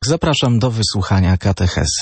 zapraszam do wysłuchania katechezy.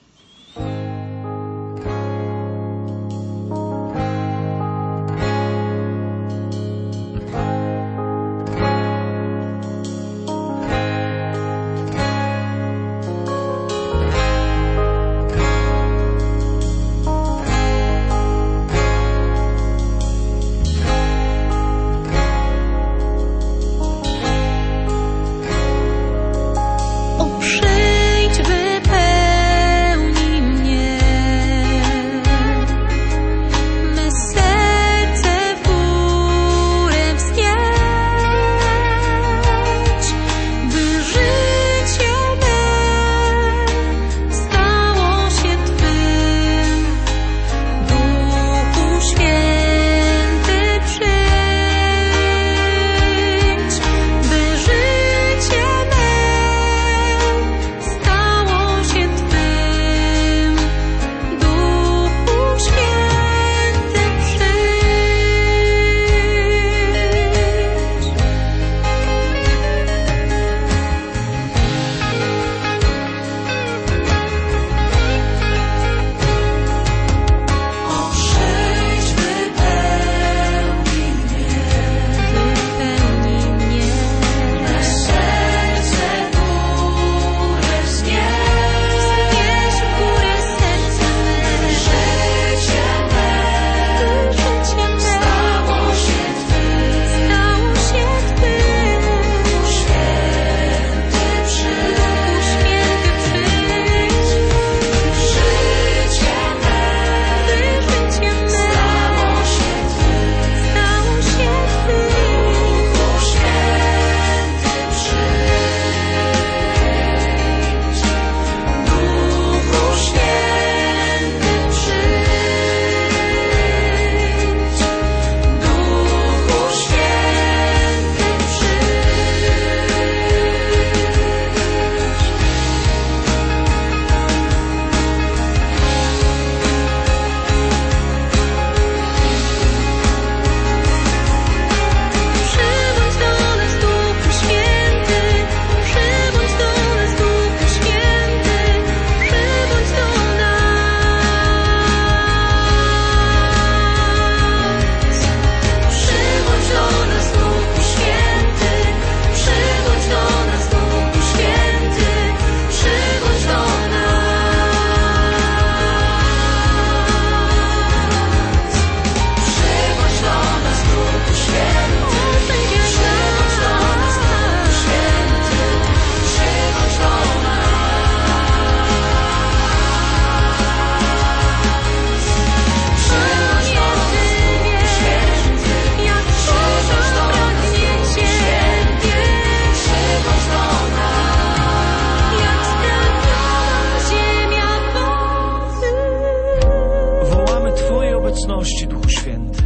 Duchu Święty,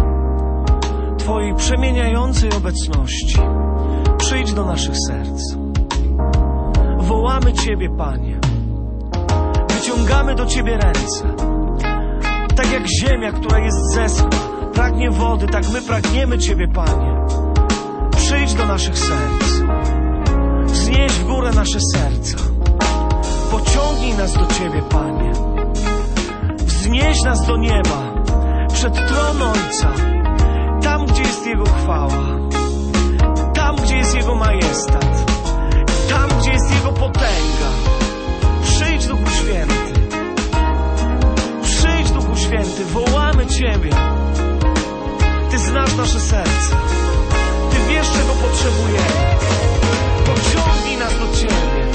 Twojej przemieniającej obecności. Przyjdź do naszych serc. Wołamy Ciebie, Panie. Wyciągamy do Ciebie ręce. Tak jak ziemia, która jest zeschła, pragnie wody, tak my pragniemy Ciebie, Panie. Przyjdź do naszych serc. Wznieś w górę nasze serca. Pociągnij nas do Ciebie, Panie. Wznieś nas do nieba, przed tron Ojca, tam, gdzie jest Jego chwała, tam, gdzie jest Jego majestat, tam, gdzie jest Jego potęga. Przyjdź, Duchu Święty. Przyjdź, Duchu Święty, wołamy Ciebie. Ty znasz nasze serce. Ty wiesz, czego potrzebujemy. Pociągnij nas do Ciebie.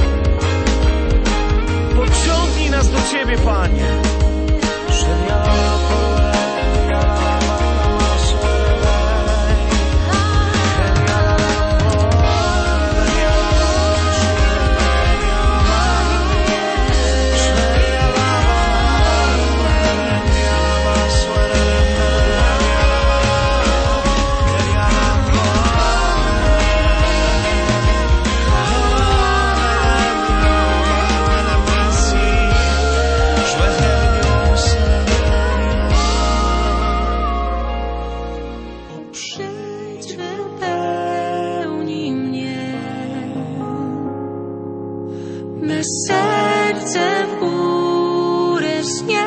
Pociągnij nas do Ciebie, Panie. With him my serce w góry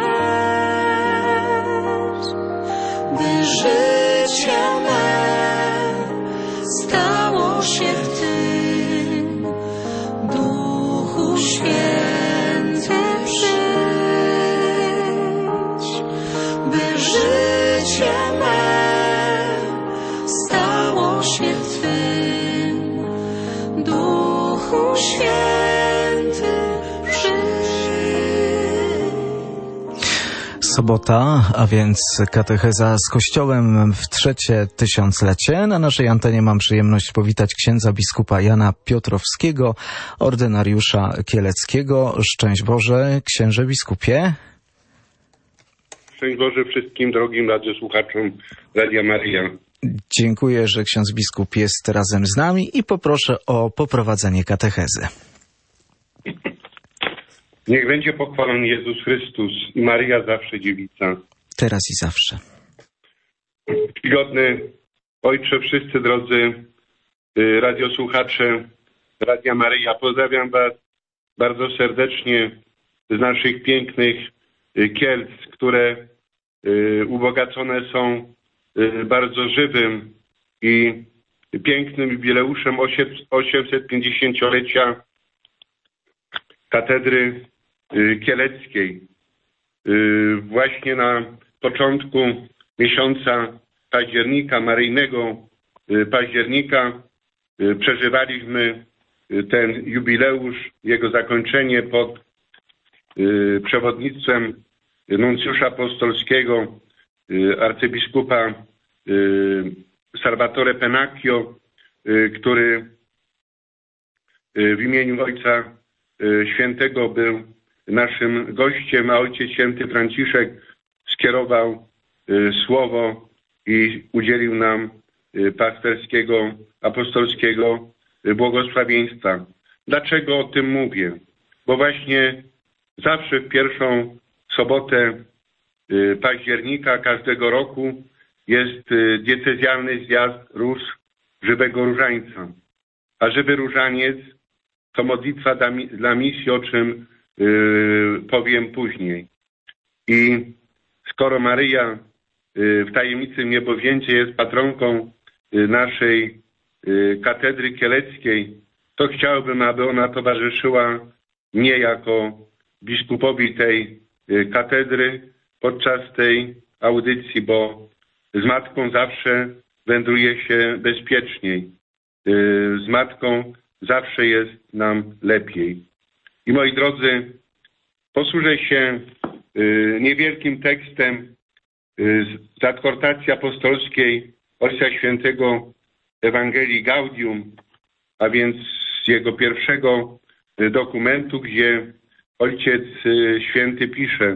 wznieść, by życie me stało się w Tym, Duchu Święty przyjdź, by życie me stało się w Twym, Duchu Święty przyjdź. Sobota, a więc katecheza z Kościołem w 3. tysiąclecie. Na naszej antenie mam przyjemność powitać księdza biskupa Jana Piotrowskiego, ordynariusza kieleckiego. Szczęść Boże, księże biskupie. Szczęść Boże wszystkim drogim radiosłuchaczom Radia Maryja. Dziękuję, że ksiądz biskup jest razem z nami i poproszę o poprowadzenie katechezy. Niech będzie pochwalony Jezus Chrystus i Maryja zawsze dziewica. Teraz i zawsze. Czcigodny Ojcze, wszyscy drodzy radiosłuchacze Radia Maryja, pozdrawiam Was bardzo serdecznie z naszych pięknych Kielc, które ubogacone są bardzo żywym i pięknym jubileuszem 850-lecia katedry kieleckiej. Właśnie na początku miesiąca października, maryjnego października, przeżywaliśmy ten jubileusz, jego zakończenie pod przewodnictwem nuncjusza apostolskiego, arcybiskupa Salvatore Pennacchio, który w imieniu Ojca Świętego był naszym gościem, a Ojciec Święty Franciszek skierował słowo i udzielił nam pasterskiego, apostolskiego błogosławieństwa. Dlaczego o tym mówię? Bo właśnie zawsze w pierwszą sobotę października każdego roku jest diecezjalny zjazd róż żywego różańca. A żywy różaniec to modlitwa dla misji, o czym powiem później. I skoro Maryja w tajemnicy niebowzięcia jest patronką naszej katedry kieleckiej, to chciałbym, aby ona towarzyszyła mnie jako biskupowi tej katedry podczas tej audycji, bo z matką zawsze wędruje się bezpieczniej. Z matką zawsze jest nam lepiej. I moi drodzy, posłużę się niewielkim tekstem z adhortacji apostolskiej Ojca Świętego Ewangelii Gaudium, a więc z jego pierwszego dokumentu, gdzie Ojciec Święty pisze: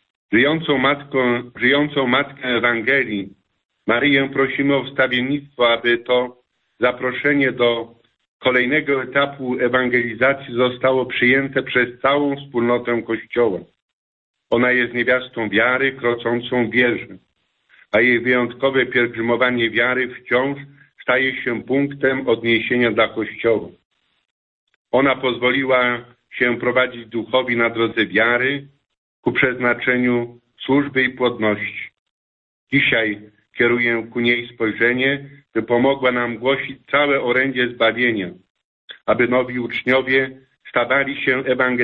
żyjącą Matkę Ewangelii, Maryję, prosimy o wstawiennictwo, aby to zaproszenie do kolejnego etapu ewangelizacji zostało przyjęte przez całą wspólnotę Kościoła. Ona jest niewiastą wiary, kroczącą w wierze, a jej wyjątkowe pielgrzymowanie wiary wciąż staje się punktem odniesienia dla Kościoła. Ona pozwoliła się prowadzić duchowi na drodze wiary ku przeznaczeniu służby i płodności. Dzisiaj kieruję ku niej spojrzenie, by pomogła nam głosić całe orędzie zbawienia, aby nowi uczniowie stawali się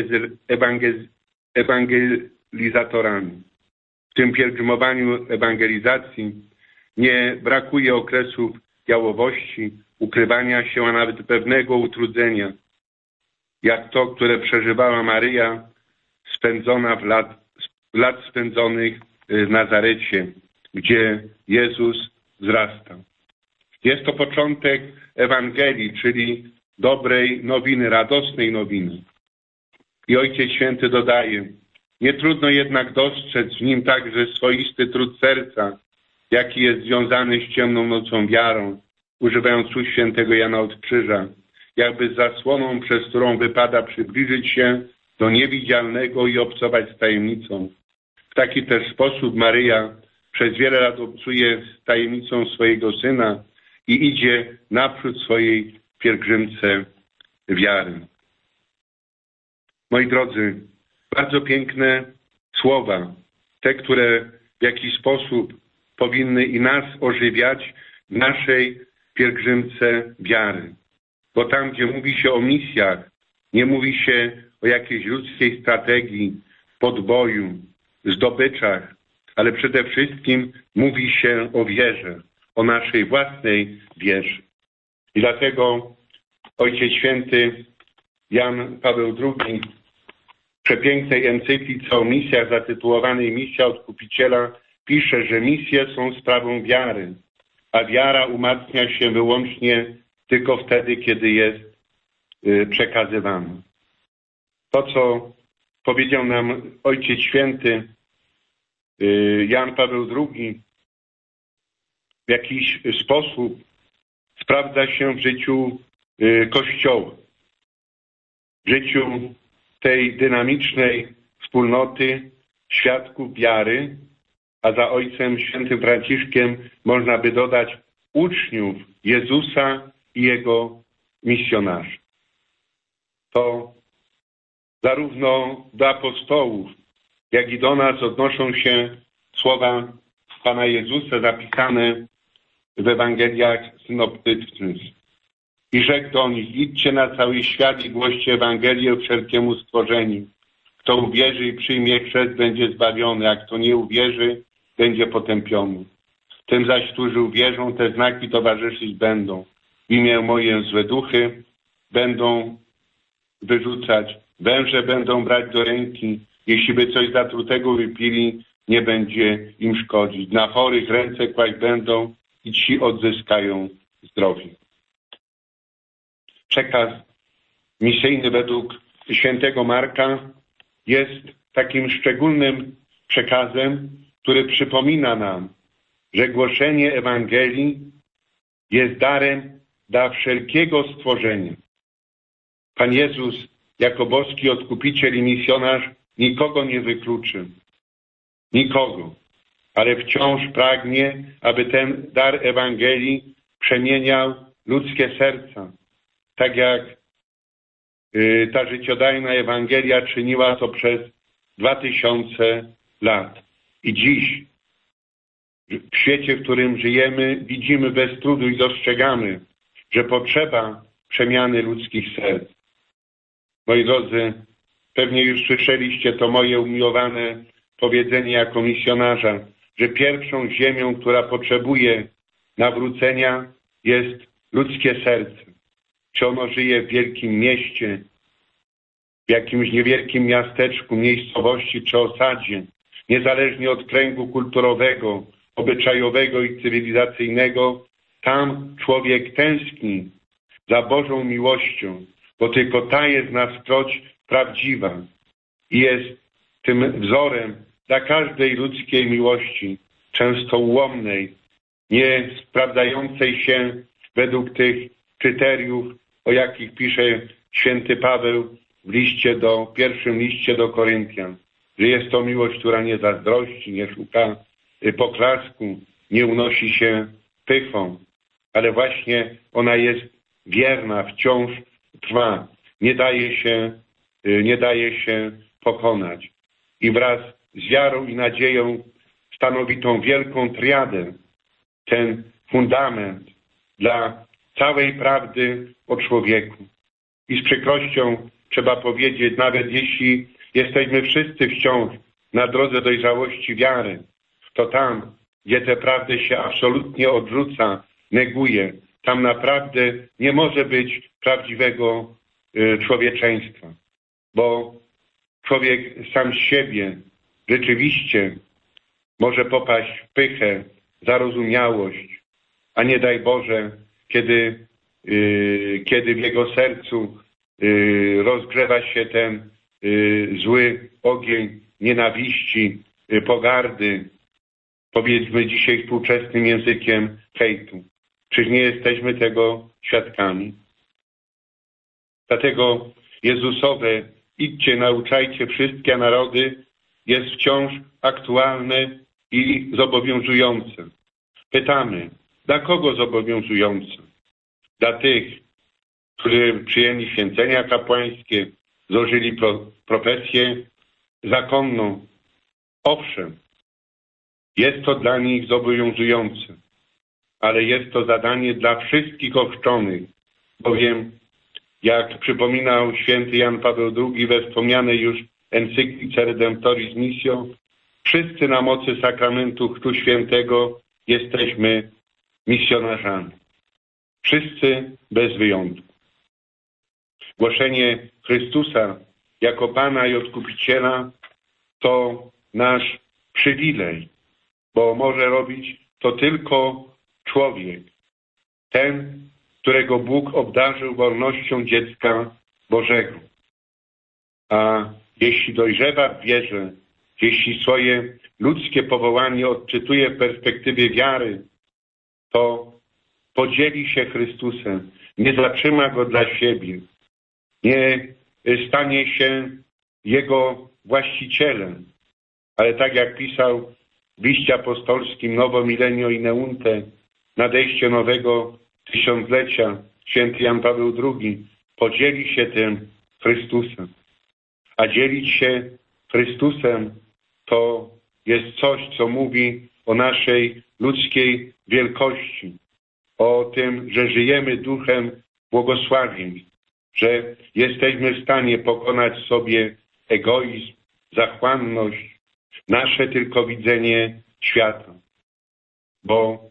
ewangelizatorami. W tym pielgrzymowaniu ewangelizacji nie brakuje okresów jałowości, ukrywania się, a nawet pewnego utrudzenia, jak to, które przeżywała Maryja, spędzona w lat spędzonych w Nazarecie, gdzie Jezus wzrastał. Jest to początek Ewangelii, czyli dobrej nowiny, radosnej nowiny. I Ojciec Święty dodaje: nie trudno jednak dostrzec w nim także swoisty trud serca, jaki jest związany z ciemną nocą wiarą, używając słów świętego Jana od Krzyża, jakby z zasłoną, przez którą wypada przybliżyć się do niewidzialnego i obcować z tajemnicą. W taki też sposób Maryja przez wiele lat obcuje z tajemnicą swojego Syna i idzie naprzód swojej pielgrzymce wiary. Moi drodzy, bardzo piękne słowa, te, które w jakiś sposób powinny i nas ożywiać w naszej pielgrzymce wiary. Bo tam, gdzie mówi się o misjach, nie mówi się o jakiejś ludzkiej strategii, podboju, zdobyczach, ale przede wszystkim mówi się o wierze, o naszej własnej wierze. I dlatego Ojciec Święty Jan Paweł II w przepięknej encyklice o misjach zatytułowanej Misja Odkupiciela pisze, że misje są sprawą wiary, a wiara umacnia się wyłącznie tylko wtedy, kiedy jest przekazywana. To, co powiedział nam Ojciec Święty Jan Paweł II, w jakiś sposób sprawdza się w życiu Kościoła, w życiu tej dynamicznej wspólnoty świadków wiary, a za Ojcem Świętym Franciszkiem można by dodać uczniów Jezusa i Jego misjonarzy. To zarówno do apostołów, jak i do nas odnoszą się słowa Pana Jezusa zapisane w Ewangeliach synoptycznych. I rzekł do nich: idźcie na cały świat i głoście Ewangelię wszelkiemu stworzeniu. Kto uwierzy i przyjmie chrzest, będzie zbawiony, a kto nie uwierzy, będzie potępiony. Tym zaś, którzy uwierzą, te znaki towarzyszyć będą. W imię moje złe duchy będą wyrzucać, węże będą brać do ręki. Jeśli by coś zatrutego wypili, nie będzie im szkodzić. Na chorych ręce kłaść będą i ci odzyskają zdrowie. Przekaz misyjny według świętego Marka jest takim szczególnym przekazem, który przypomina nam, że głoszenie Ewangelii jest darem dla wszelkiego stworzenia. Pan Jezus jako boski odkupiciel i misjonarz nikogo nie wykluczy. Nikogo. Ale wciąż pragnie, aby ten dar Ewangelii przemieniał ludzkie serca. Tak jak ta życiodajna Ewangelia czyniła to przez 2000 lat. I dziś, w świecie, w którym żyjemy, widzimy bez trudu i dostrzegamy, że potrzeba przemiany ludzkich serc. Moi drodzy, pewnie już słyszeliście to moje umiłowane powiedzenie jako misjonarza, że pierwszą ziemią, która potrzebuje nawrócenia, jest ludzkie serce. Czy ono żyje w wielkim mieście, w jakimś niewielkim miasteczku, miejscowości czy osadzie, niezależnie od kręgu kulturowego, obyczajowego i cywilizacyjnego, tam człowiek tęskni za Bożą miłością, bo tylko ta jest na wskroś prawdziwa i jest tym wzorem dla każdej ludzkiej miłości, często ułomnej, nie sprawdzającej się według tych kryteriów, o jakich pisze święty Paweł w pierwszym liście do Koryntian, że jest to miłość, która nie zazdrości, nie szuka poklasku, nie unosi się pychą, ale właśnie ona jest wierna, wciąż trwa, nie daje się pokonać. I wraz z wiarą i nadzieją stanowi tą wielką triadę, ten fundament dla całej prawdy o człowieku. I z przykrością trzeba powiedzieć, nawet jeśli jesteśmy wszyscy wciąż na drodze dojrzałości wiary, to tam, gdzie tę prawdę się absolutnie odrzuca, neguje, tam naprawdę nie może być prawdziwego człowieczeństwa. Bo człowiek sam z siebie rzeczywiście może popaść w pychę, zarozumiałość, a nie daj Boże, kiedy w jego sercu rozgrzewa się ten zły ogień nienawiści, pogardy, powiedzmy dzisiaj współczesnym językiem hejtu. Czyż nie jesteśmy tego świadkami? Dlatego Jezusowe idźcie, nauczajcie wszystkie narody jest wciąż aktualne i zobowiązujące. Pytamy, dla kogo zobowiązujące? Dla tych, którzy przyjęli święcenia kapłańskie, złożyli profesję zakonną. Owszem, jest to dla nich zobowiązujące, ale jest to zadanie dla wszystkich ochrzczonych, bowiem, jak przypominał święty Jan Paweł II we wspomnianej już encyklice Redemptoris Missio, wszyscy na mocy sakramentu Chrztu Świętego jesteśmy misjonarzami. Wszyscy bez wyjątku. Głoszenie Chrystusa jako Pana i Odkupiciela to nasz przywilej, bo może robić to tylko człowiek, ten, którego Bóg obdarzył wolnością dziecka Bożego. A jeśli dojrzewa w wierze, jeśli swoje ludzkie powołanie odczytuje w perspektywie wiary, to podzieli się Chrystusem, nie zatrzyma Go dla siebie, nie stanie się Jego właścicielem, ale tak jak pisał w liście apostolskim Novo Millennio Ineunte, nadejście nowego tysiąclecia, święty Jan Paweł II podzieli się tym Chrystusem. A dzielić się Chrystusem to jest coś, co mówi o naszej ludzkiej wielkości, o tym, że żyjemy duchem błogosławień, że jesteśmy w stanie pokonać sobie egoizm, zachłanność, nasze tylko widzenie świata. Bo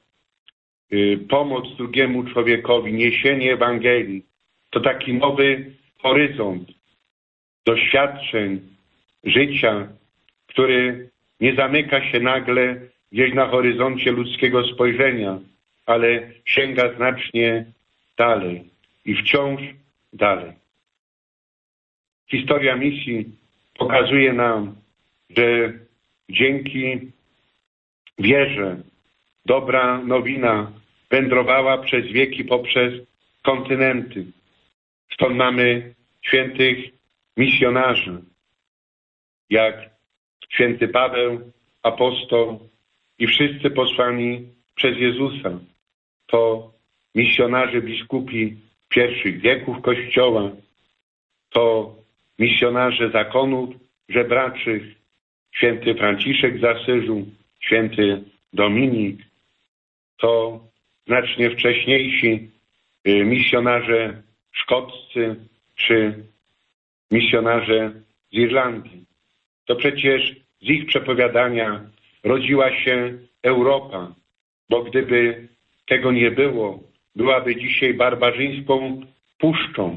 pomoc drugiemu człowiekowi, niesienie Ewangelii to taki nowy horyzont doświadczeń, życia, który nie zamyka się nagle gdzieś na horyzoncie ludzkiego spojrzenia, ale sięga znacznie dalej i wciąż dalej. Historia misji pokazuje nam, że dzięki wierze dobra nowina wędrowała przez wieki poprzez kontynenty. Stąd mamy świętych misjonarzy, jak święty Paweł, apostoł i wszyscy posłani przez Jezusa. To misjonarze biskupi pierwszych wieków Kościoła, to misjonarze zakonów żebraczych, święty Franciszek z Asyżu, święty Dominik, to znacznie wcześniejsi misjonarze szkoccy czy misjonarze z Irlandii. To przecież z ich przepowiadania rodziła się Europa, bo gdyby tego nie było, byłaby dzisiaj barbarzyńską puszczą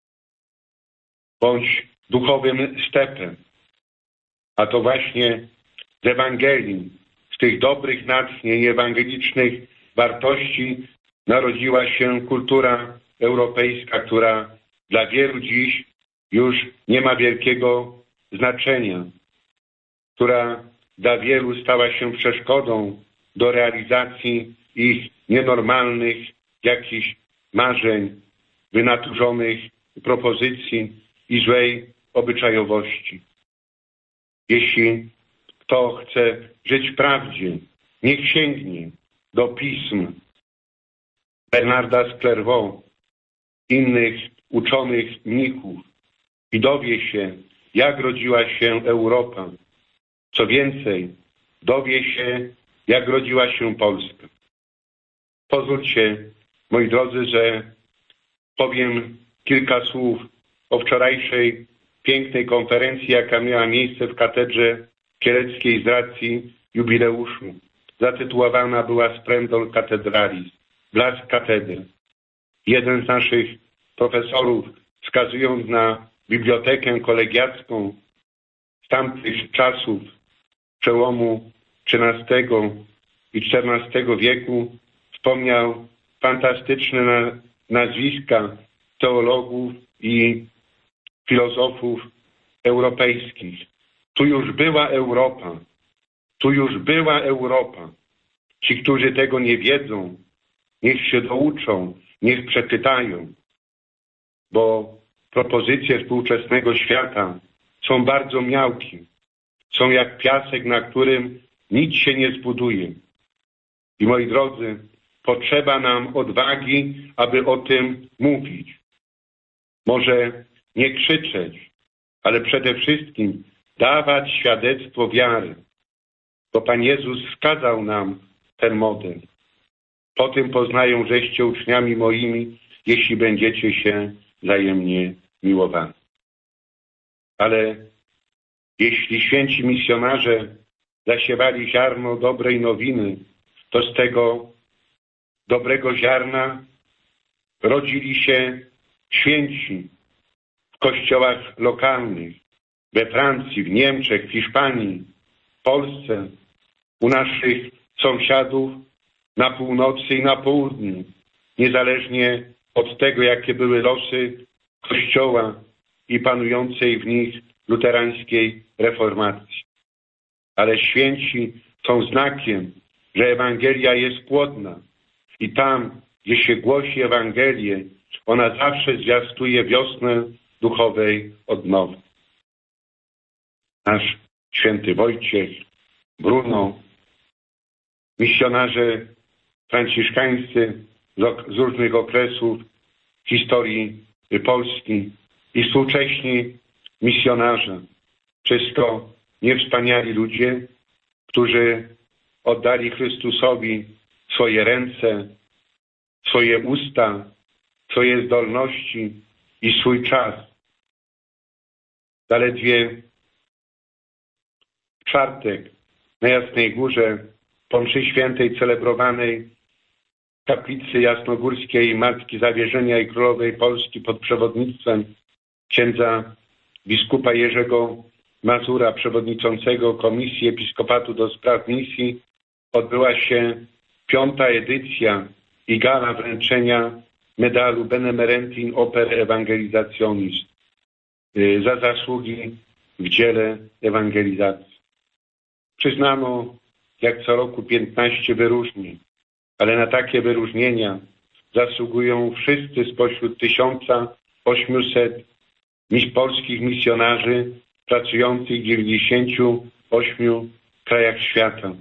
bądź duchowym stepem. A to właśnie z Ewangelii, z tych dobrych natchnień ewangelicznych wartości narodziła się kultura europejska, która dla wielu dziś już nie ma wielkiego znaczenia, która dla wielu stała się przeszkodą do realizacji ich nienormalnych jakichś marzeń, wynaturzonych propozycji i złej obyczajowości. Jeśli kto chce żyć w prawdzie, niech sięgnie do pism Bernarda z Clairvaux, innych uczonych mnichów i dowie się, jak rodziła się Europa. Co więcej, dowie się, jak rodziła się Polska. Pozwólcie, moi drodzy, że powiem kilka słów o wczorajszej pięknej konferencji, jaka miała miejsce w katedrze kieleckiej z racji jubileuszu. Zatytułowana była Splendor Cathedralis, blask katedry. Jeden z naszych profesorów, wskazując na bibliotekę kolegiacką z tamtych czasów, przełomu XIII i XIV wieku, wspomniał fantastyczne nazwiska teologów i filozofów europejskich. Tu już była Europa. Tu już była Europa. Ci, którzy tego nie wiedzą, niech się douczą, niech przeczytają, bo propozycje współczesnego świata są bardzo miałkie. Są jak piasek, na którym nic się nie zbuduje. I moi drodzy, potrzeba nam odwagi, aby o tym mówić. Może nie krzyczeć, ale przede wszystkim dawać świadectwo wiary, bo Pan Jezus wskazał nam ten model. Po tym poznają, żeście uczniami moimi, jeśli będziecie się wzajemnie miłowali. Ale jeśli święci misjonarze zasiewali ziarno dobrej nowiny, to z tego dobrego ziarna rodzili się święci w kościołach lokalnych, we Francji, w Niemczech, w Hiszpanii, w Polsce, u naszych sąsiadów na północy i na południu, niezależnie od tego, jakie były losy Kościoła i panującej w nich luterańskiej reformacji. Ale święci są znakiem, że Ewangelia jest płodna i tam, gdzie się głosi Ewangelię, ona zawsze zwiastuje wiosnę duchowej odnowy. Nasz święty Wojciech, Bruno, misjonarze franciszkańscy z różnych okresów historii Polski i współcześni misjonarze, wszystko niewspaniali ludzie, którzy oddali Chrystusowi swoje ręce, swoje usta, swoje zdolności i swój czas. Zaledwie w czwartek na Jasnej Górze po mszy świętej celebrowanej w kaplicy jasnogórskiej Matki Zawierzenia i Królowej Polski pod przewodnictwem księdza biskupa Jerzego Mazura, przewodniczącego Komisji Episkopatu do Spraw Misji, odbyła się 5. edycja i gala wręczenia medalu Benemerentin Opere Evangelizationis za zasługi w dziele ewangelizacji. Przyznano jak co roku 15 wyróżnień, ale na takie wyróżnienia zasługują wszyscy spośród 1800 polskich misjonarzy pracujących w 98 krajach świata.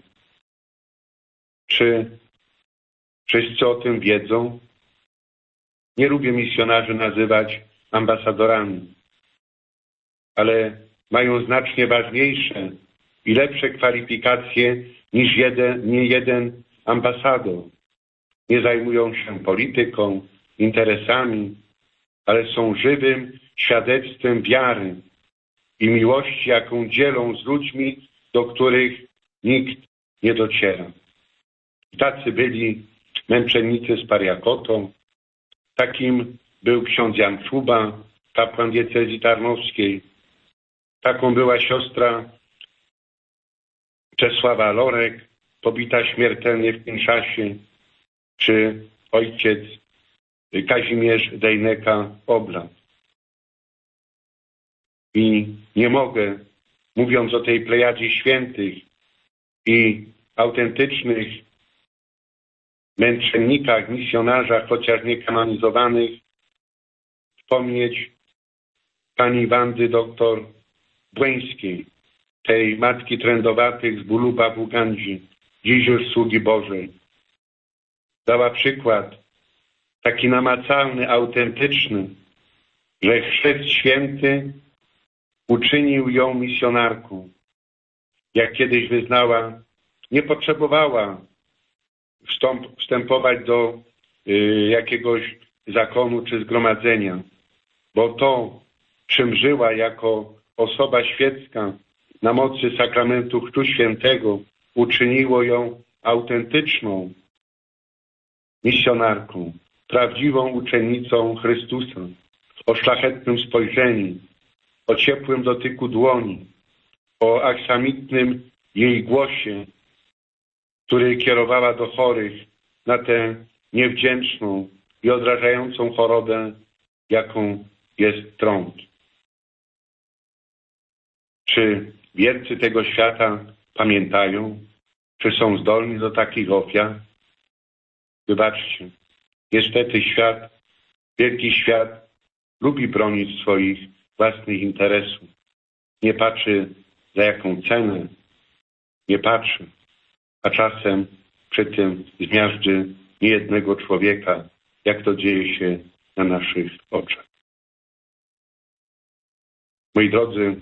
Czy wszyscy o tym wiedzą? Nie lubię misjonarzy nazywać ambasadorami, ale mają znacznie ważniejsze i lepsze kwalifikacje niż jeden ambasador. Nie zajmują się polityką, interesami, ale są żywym świadectwem wiary i miłości, jaką dzielą z ludźmi, do których nikt nie dociera. Tacy byli męczennicy z Pariakotą, takim był ksiądz Jan Czuba, kapłan diecezji tarnowskiej, taką była siostra Czesława Lorek, pobita śmiertelnie w Kinszasie, czy ojciec Kazimierz Dejneka-Oblat. I nie mogę, mówiąc o tej plejadzie świętych i autentycznych męczennikach, misjonarzach, chociaż nie kanonizowanych, wspomnieć pani Wandy doktor Błeńskiej, tej matki trędowatych z Buluba w Ugandzi, dziś już sługi Bożej. Dała przykład taki namacalny, autentyczny, że Chrzest Święty uczynił ją misjonarką. Jak kiedyś wyznała, nie potrzebowała wstępować do jakiegoś zakonu czy zgromadzenia, bo to, czym żyła jako osoba świecka na mocy sakramentu Chrztu Świętego, uczyniło ją autentyczną misjonarką, prawdziwą uczennicą Chrystusa, o szlachetnym spojrzeniu, o ciepłym dotyku dłoni, o aksamitnym jej głosie, który kierowała do chorych na tę niewdzięczną i odrażającą chorobę, jaką jest trąd. Czy wiercy tego świata pamiętają? Czy są zdolni do takich ofiar? Wybaczcie, niestety świat, wielki świat lubi bronić swoich własnych interesów. Nie patrzy, za jaką cenę, nie patrzy, a czasem przy tym zmiażdży niejednego człowieka, jak to dzieje się na naszych oczach. Moi drodzy,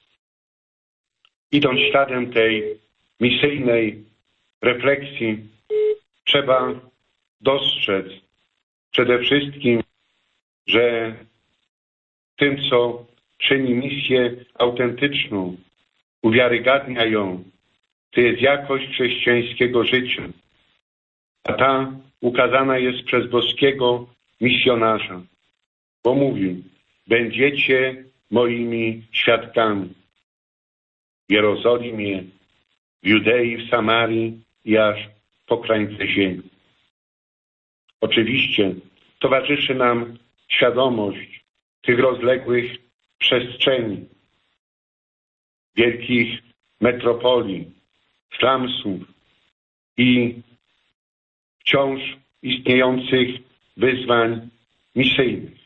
idąc śladem tej misyjnej refleksji, trzeba dostrzec przede wszystkim, że tym, co czyni misję autentyczną, uwiarygadnia ją, to jest jakość chrześcijańskiego życia. A ta ukazana jest przez boskiego misjonarza, bo mówił: będziecie moimi świadkami w Jerozolimie, w Judei, w Samarii i aż po krańce ziemi. Oczywiście towarzyszy nam świadomość tych rozległych przestrzeni, wielkich metropolii, slumsów i wciąż istniejących wyzwań misyjnych.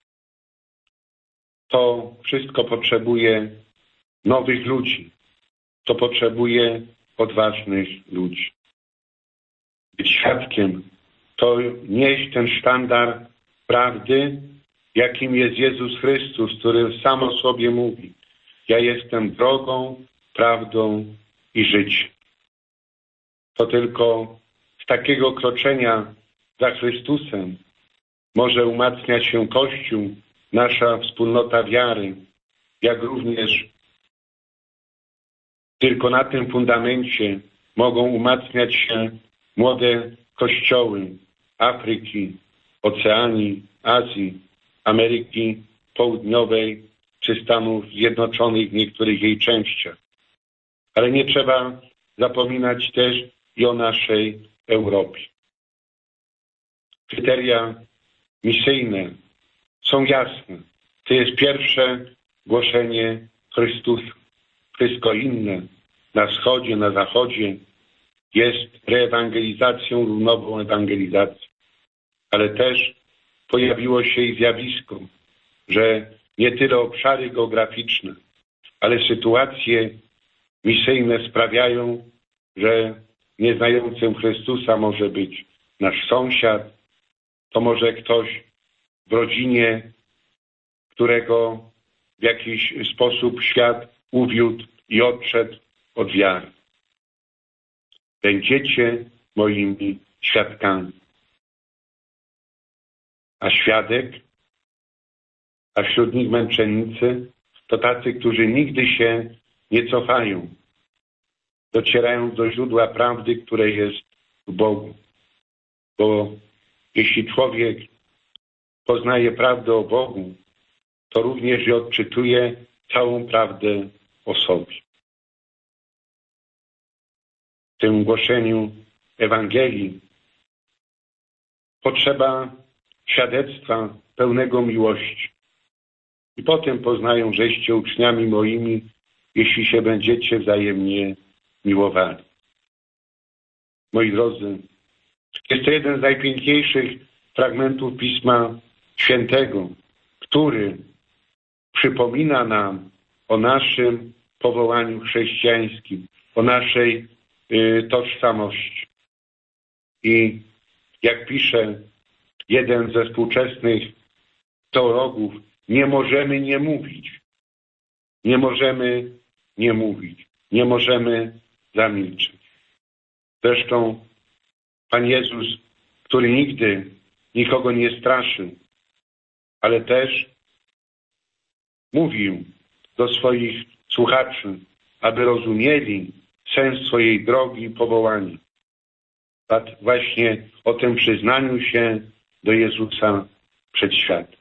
To wszystko potrzebuje nowych ludzi. To potrzebuje odważnych ludzi. Być świadkiem to nieść ten sztandar prawdy, jakim jest Jezus Chrystus, który sam o sobie mówi: ja jestem drogą, prawdą i życiem. To tylko z takiego kroczenia za Chrystusem może umacniać się Kościół, nasza wspólnota wiary, jak również tylko na tym fundamencie mogą umacniać się młode kościoły Afryki, Oceanii, Azji, Ameryki Południowej czy Stanów Zjednoczonych w niektórych jej częściach. Ale nie trzeba zapominać też i o naszej Europie. Kryteria misyjne są jasne. To jest pierwsze głoszenie Chrystusa. Wszystko inne na wschodzie, na zachodzie jest reewangelizacją, równową ewangelizacją. Ale też pojawiło się i zjawisko, że nie tyle obszary geograficzne, ale sytuacje misyjne sprawiają, że nieznającym Chrystusa może być nasz sąsiad, to może ktoś w rodzinie, którego w jakiś sposób świat uwiódł i odszedł od wiary. Będziecie moimi świadkami. A świadek, a wśród nich męczennicy, to tacy, którzy nigdy się nie cofają. Docierają do źródła prawdy, które jest w Bogu. Bo jeśli człowiek poznaje prawdę o Bogu, to również i odczytuje całą prawdę o sobie. W tym głoszeniu Ewangelii potrzeba świadectwa pełnego miłości. I potem poznają, żeście uczniami moimi, jeśli się będziecie wzajemnie miłowali. Moi drodzy, jest to jeden z najpiękniejszych fragmentów Pisma Świętego, który przypomina nam o naszym powołaniu chrześcijańskim, o naszej tożsamości. I jak pisze jeden ze współczesnych teologów, nie możemy nie mówić. Nie możemy nie mówić. Nie możemy zamilczeć. Zresztą Pan Jezus, który nigdy nikogo nie straszył, ale też mówił do swoich słuchaczy, aby rozumieli sens swojej drogi i powołania. Tak właśnie o tym przyznaniu się do Jezusa przed światem.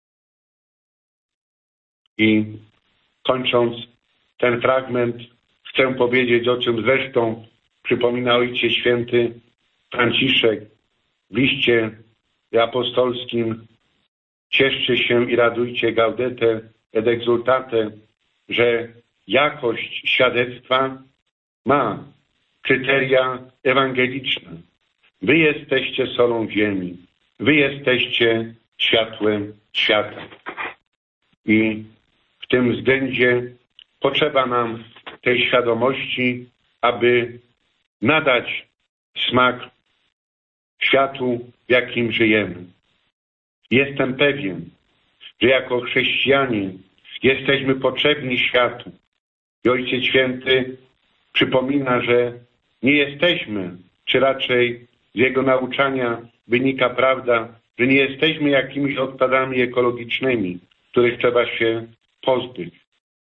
I kończąc ten fragment, chcę powiedzieć, o czym zresztą przypomina Ojciec Święty Franciszek w liście apostolskim: cieszcie się i radujcie, gaudete et exultate, że jakość świadectwa ma kryteria ewangeliczne. Wy jesteście solą ziemi. Wy jesteście światłem świata. I w tym względzie potrzeba nam tej świadomości, aby nadać smak światu, w jakim żyjemy. Jestem pewien, że jako chrześcijanie Jesteśmy potrzebni światu. I Ojciec Święty przypomina, że nie jesteśmy, czy raczej z jego nauczania wynika prawda, że nie jesteśmy jakimiś odpadami ekologicznymi, których trzeba się pozbyć.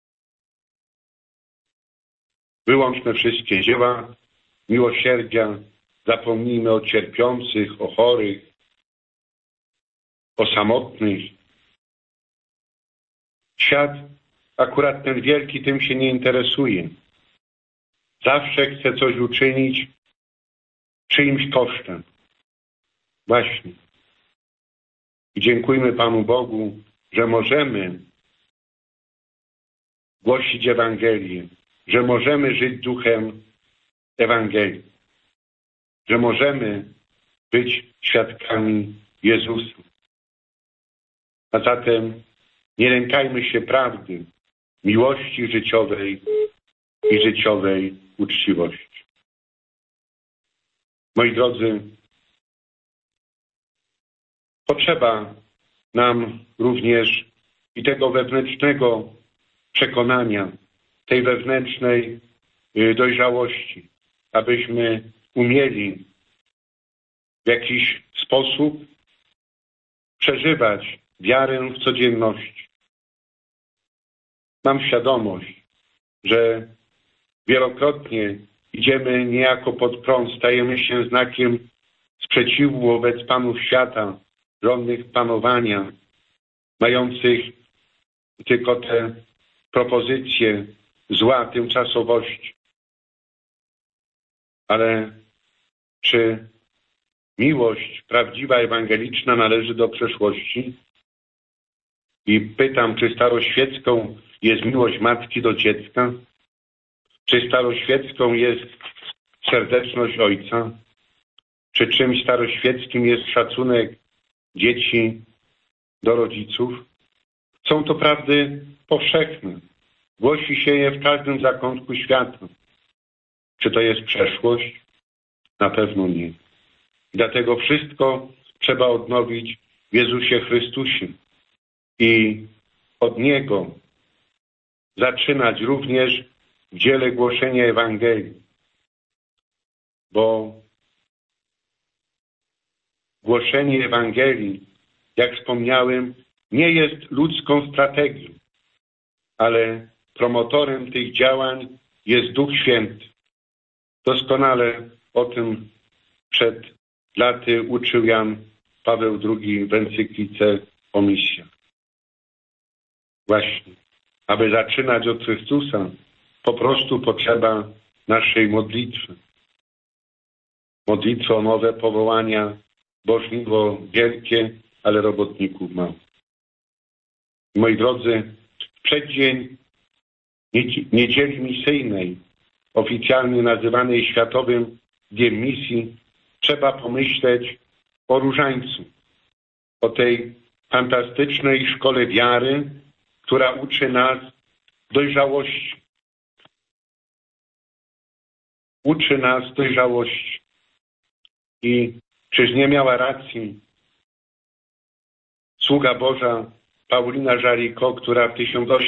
Wyłączmy wszystkie dzieła miłosierdzia, zapomnijmy o cierpiących, o chorych, o samotnych. Świat, akurat ten wielki, tym się nie interesuje. Zawsze chce coś uczynić czyimś kosztem. Właśnie. I dziękujmy Panu Bogu, że możemy głosić Ewangelię, że możemy żyć duchem Ewangelii, że możemy być świadkami Jezusa. A zatem nie lękajmy się prawdy, miłości życiowej i życiowej uczciwości. Moi drodzy, potrzeba nam również i tego wewnętrznego przekonania, tej wewnętrznej dojrzałości, abyśmy umieli w jakiś sposób przeżywać wiarę w codzienności. Mam świadomość, że wielokrotnie idziemy niejako pod prąd, stajemy się znakiem sprzeciwu wobec panów świata, żądnych panowania, mających tylko te propozycje zła, tymczasowości. Ale czy miłość prawdziwa, ewangeliczna należy do przeszłości? I pytam, czy staroświecką jest miłość matki do dziecka? Czy staroświecką jest serdeczność ojca? Czy czymś staroświeckim jest szacunek dzieci do rodziców? Są to prawdy powszechne. Głosi się je w każdym zakątku świata. Czy to jest przeszłość? Na pewno nie. I dlatego wszystko trzeba odnowić w Jezusie Chrystusie. I od Niego zaczynać również w dziele głoszenia Ewangelii. Bo głoszenie Ewangelii, jak wspomniałem, nie jest ludzką strategią, ale promotorem tych działań jest Duch Święty. Doskonale o tym przed laty uczył Jan Paweł II w encyklice o misjach. Właśnie, aby zaczynać od Chrystusa, po prostu potrzeba naszej modlitwy. Modlitwy o nowe powołania, bo żniwo wielkie, ale robotników mało. Moi drodzy, w przeddzień niedzieli misyjnej, oficjalnie nazywanej Światowym Dniem Misji, trzeba pomyśleć o różańcu, o tej fantastycznej szkole wiary, która uczy nas dojrzałości. Uczy nas dojrzałości. I czyż nie miała racji sługa Boża Paulina Jaricot, która w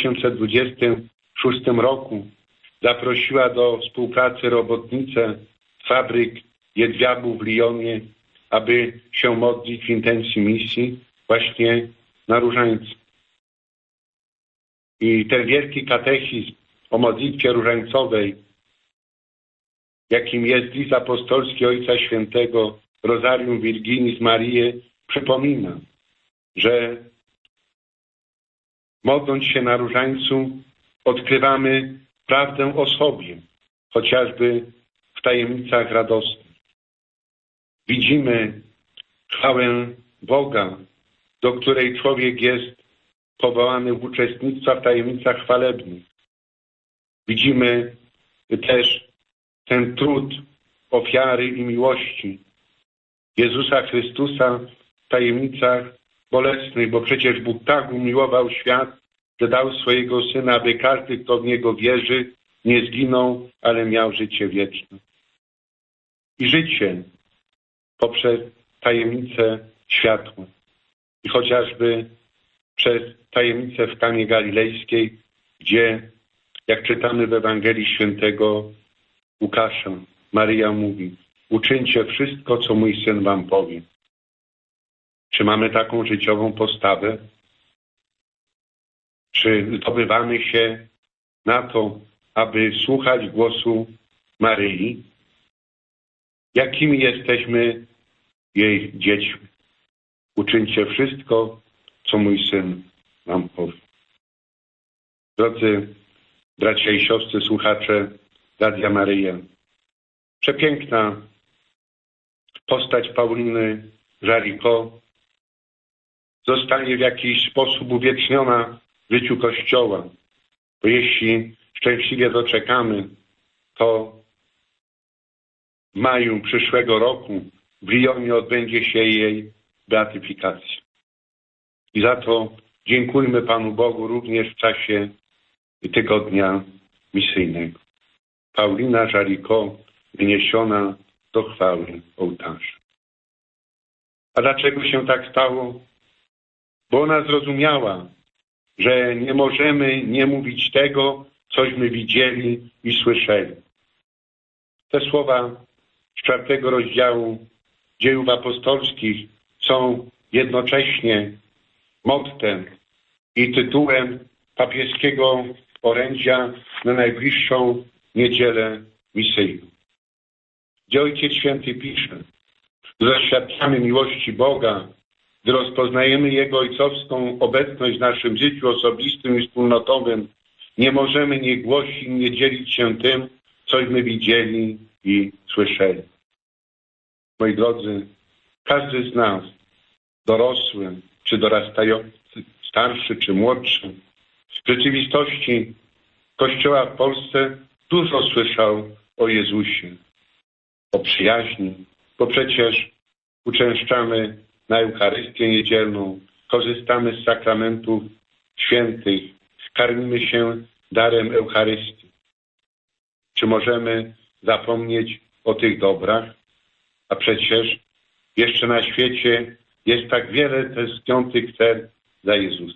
1826 roku zaprosiła do współpracy robotnicę fabryk jedwabiu w Lyonie, aby się modlić w intencji misji właśnie na różańcu. I ten wielki katechizm o modlitwie różańcowej, jakim jest list apostolski Ojca Świętego Rosarium Virginis Mariae, przypomina, że modląc się na różańcu odkrywamy prawdę o sobie, chociażby w tajemnicach radosnych. Widzimy chwałę Boga, do której człowiek jest powołany w uczestnictwa w tajemnicach chwalebnych. Widzimy też ten trud ofiary i miłości Jezusa Chrystusa w tajemnicach bolesnych, bo przecież Bóg tak umiłował świat, że dał swojego Syna, aby każdy, kto w Niego wierzy, nie zginął, ale miał życie wieczne. I życie poprzez tajemnicę światła. I chociażby przez tajemnicę w Kanie Galilejskiej, gdzie, jak czytamy w Ewangelii Świętego Łukasza, Maryja mówi: uczyńcie wszystko, co mój syn wam powie. Czy mamy taką życiową postawę? Czy zdobywamy się na to, aby słuchać głosu Maryi? Jakimi jesteśmy jej dziećmi? Uczyńcie wszystko, co mój syn wam powie. Drodzy bracia i siostry, słuchacze Radia Maryja, przepiękna postać Pauliny Jaricot zostanie w jakiś sposób uwieczniona w życiu Kościoła, bo jeśli szczęśliwie doczekamy, to w maju przyszłego roku w Lyonie odbędzie się jej beatyfikacja. I za to dziękujmy Panu Bogu również w czasie tygodnia misyjnego. Paulina Jaricot wyniesiona do chwały ołtarza. A dlaczego się tak stało? Bo ona zrozumiała, że nie możemy nie mówić tego, cośmy widzieli i słyszeli. Te słowa z 4 rozdziału Dziejów Apostolskich są jednocześnie mottem i tytułem papieskiego orędzia na najbliższą niedzielę misyjną. Gdzie Ojciec Święty pisze: gdy doświadczamy miłości Boga, gdy rozpoznajemy Jego ojcowską obecność w naszym życiu osobistym i wspólnotowym, nie możemy nie głosić, nie dzielić się tym, cośmy widzieli i słyszeli. Moi drodzy, każdy z nas, dorosły czy dorastający, starszy czy młodszy, w rzeczywistości Kościoła w Polsce dużo słyszał o Jezusie, o przyjaźni, bo przecież uczęszczamy na Eucharystię niedzielną, korzystamy z sakramentów świętych, karmimy się darem Eucharystii. Czy możemy zapomnieć o tych dobrach? A przecież jeszcze na świecie jest tak wiele tęskniących serc za Jezusem.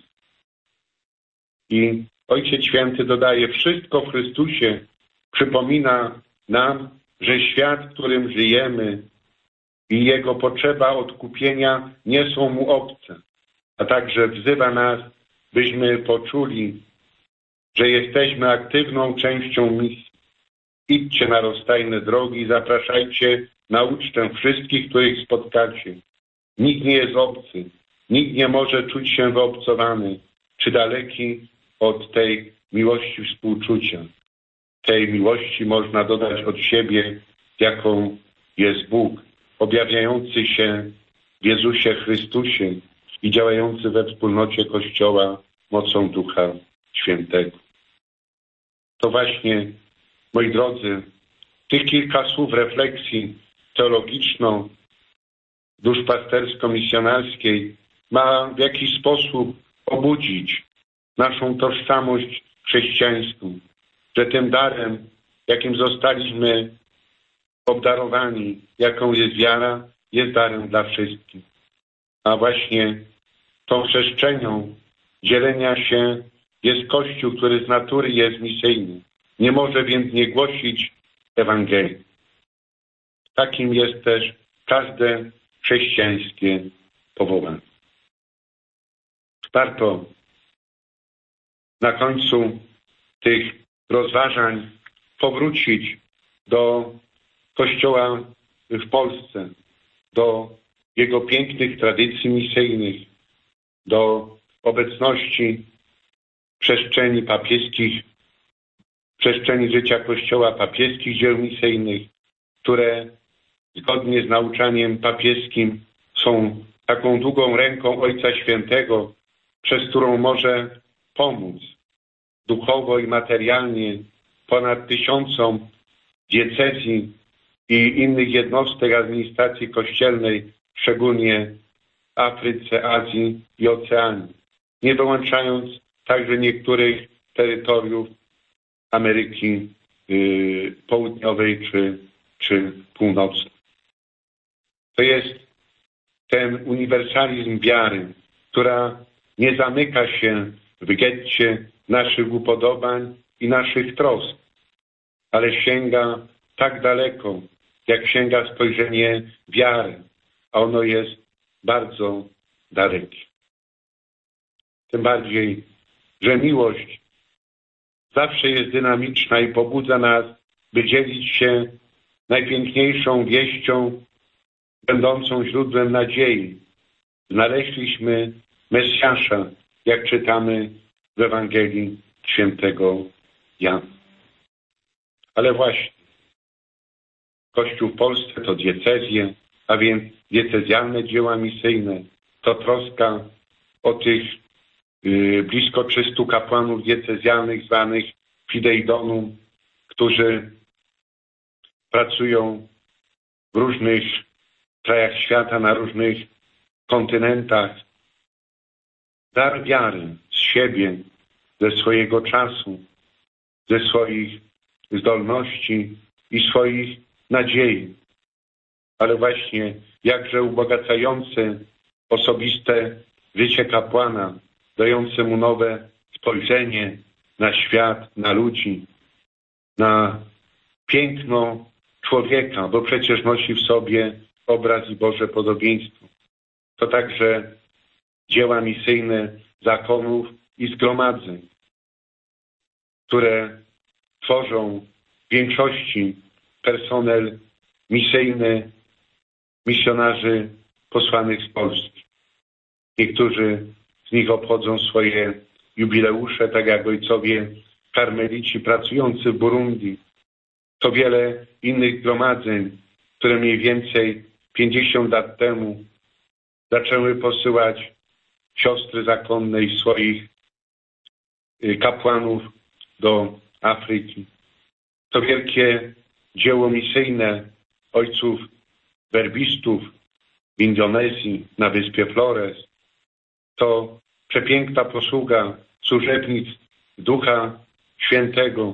I Ojciec Święty dodaje: wszystko w Chrystusie przypomina nam, że świat, w którym żyjemy, i jego potrzeba odkupienia nie są mu obce, a także wzywa nas, byśmy poczuli, że jesteśmy aktywną częścią misji. Idźcie na rozstajne drogi i zapraszajcie na ucztę wszystkich, których spotkacie. Nikt nie jest obcy, nikt nie może czuć się wyobcowany czy daleki od tej miłości współczucia. Tej miłości można dodać od siebie, jaką jest Bóg, objawiający się w Jezusie Chrystusie i działający we wspólnocie Kościoła mocą Ducha Świętego. To właśnie, moi drodzy, tych kilka słów refleksji teologiczno-duszpastersko-misjonarskiej ma w jakiś sposób obudzić naszą tożsamość chrześcijańską, że tym darem, jakim zostaliśmy obdarowani, jaką jest wiara, jest darem dla wszystkich. A właśnie tą przestrzenią dzielenia się jest Kościół, który z natury jest misyjny. Nie może więc nie głosić Ewangelii. Takim jest też każde chrześcijańskie powołanie. Warto na końcu tych rozważań powrócić do Kościoła w Polsce, do jego pięknych tradycji misyjnych, do obecności przestrzeni papieskich, przestrzeni życia Kościoła, papieskich dzieł misyjnych, które zgodnie z nauczaniem papieskim są taką długą ręką Ojca Świętego, przez którą może pomóc duchowo i materialnie ponad 1000 diecezji i innych jednostek administracji kościelnej, szczególnie w Afryce, Azji i Oceanii, nie wyłączając także niektórych terytoriów Ameryki Południowej czy Północnej. To jest ten uniwersalizm wiary, która nie zamyka się w getcie naszych upodobań i naszych trosk, ale sięga tak daleko, jak sięga spojrzenie wiary, a ono jest bardzo dalekie. Tym bardziej, że miłość zawsze jest dynamiczna i pobudza nas, by dzielić się najpiękniejszą wieścią, będącą źródłem nadziei. Znaleźliśmy Mesjasza, jak czytamy w Ewangelii Świętego Jana. Ale właśnie Kościół w Polsce to diecezje, a więc diecezjalne dzieła misyjne, to troska o tych blisko 300 kapłanów diecezjalnych zwanych Fidei Donum, którzy pracują w różnych krajach świata, na różnych kontynentach. Dar wiary z siebie, ze swojego czasu, ze swoich zdolności i swoich nadziei. Ale właśnie jakże ubogacające osobiste życie kapłana, dające mu nowe spojrzenie na świat, na ludzi, na piękno człowieka, bo przecież nosi w sobie obraz i Boże podobieństwo. To także dzieła misyjne zakonów i zgromadzeń, które tworzą w większości personel misyjny misjonarzy posłanych z Polski. Niektórzy z nich obchodzą swoje jubileusze, tak jak ojcowie karmelici pracujący w Burundi. To wiele innych zgromadzeń, które mniej więcej 50 lat temu zaczęły posyłać siostry zakonne i swoich kapłanów do Afryki. To wielkie dzieło misyjne ojców werbistów w Indonezji, na wyspie Flores. To przepiękna posługa służebnic Ducha Świętego.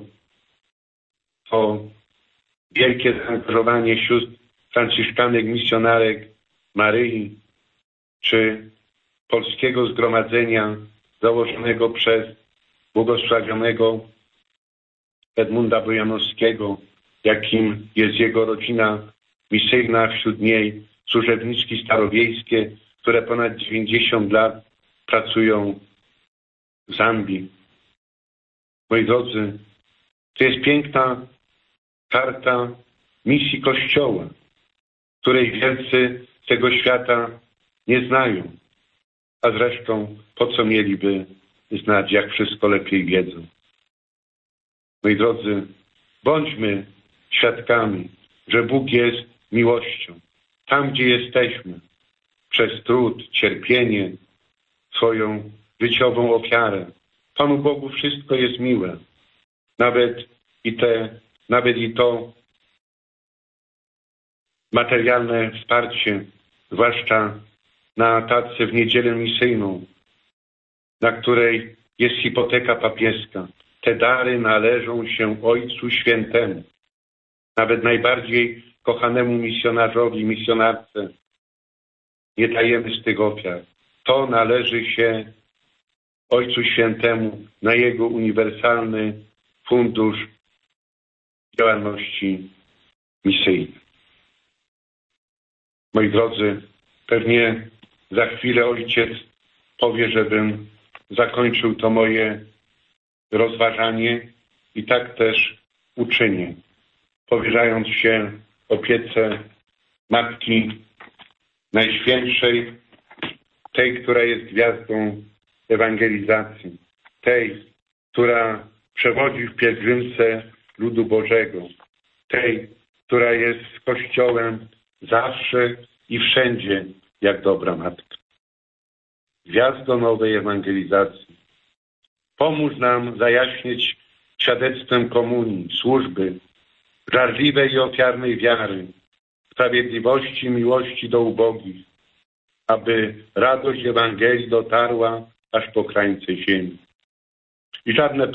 To wielkie zaangażowanie sióstr franciszkanek, misjonarek Maryi, czy polskiego zgromadzenia założonego przez błogosławionego Edmunda Bojanowskiego, jakim jest jego rodzina misyjna, wśród niej służebniczki starowiejskie, które ponad 90 lat pracują w Zambii. Moi drodzy, to jest piękna karta misji Kościoła, której wielcy tego świata nie znają. A zresztą po co mieliby znać, jak wszystko lepiej wiedzą. Moi drodzy, bądźmy świadkami, że Bóg jest miłością. Tam, gdzie jesteśmy, przez trud, cierpienie, swoją życiową ofiarę. Panu Bogu wszystko jest miłe. Nawet i to materialne wsparcie, zwłaszcza na tacę w niedzielę misyjną, na której jest hipoteka papieska. Te dary należą się Ojcu Świętemu, nawet najbardziej kochanemu misjonarzowi, misjonarce. Nie dajemy z tych ofiar. To należy się Ojcu Świętemu na Jego uniwersalny fundusz działalności misyjnej. Moi drodzy, pewnie za chwilę Ojciec powie, żebym zakończył to moje rozważanie i tak też uczynię, powierzając się opiece Matki Najświętszej, tej, która jest gwiazdą ewangelizacji, tej, która przewodzi w pielgrzymce ludu Bożego, tej, która jest z Kościołem zawsze i wszędzie jak dobra Matka. Gwiazdo nowej ewangelizacji, pomóż nam zajaśnieć świadectwem komunii, służby, żarliwej i ofiarnej wiary, sprawiedliwości i miłości do ubogich, aby radość Ewangelii dotarła aż po krańce ziemi. I żadne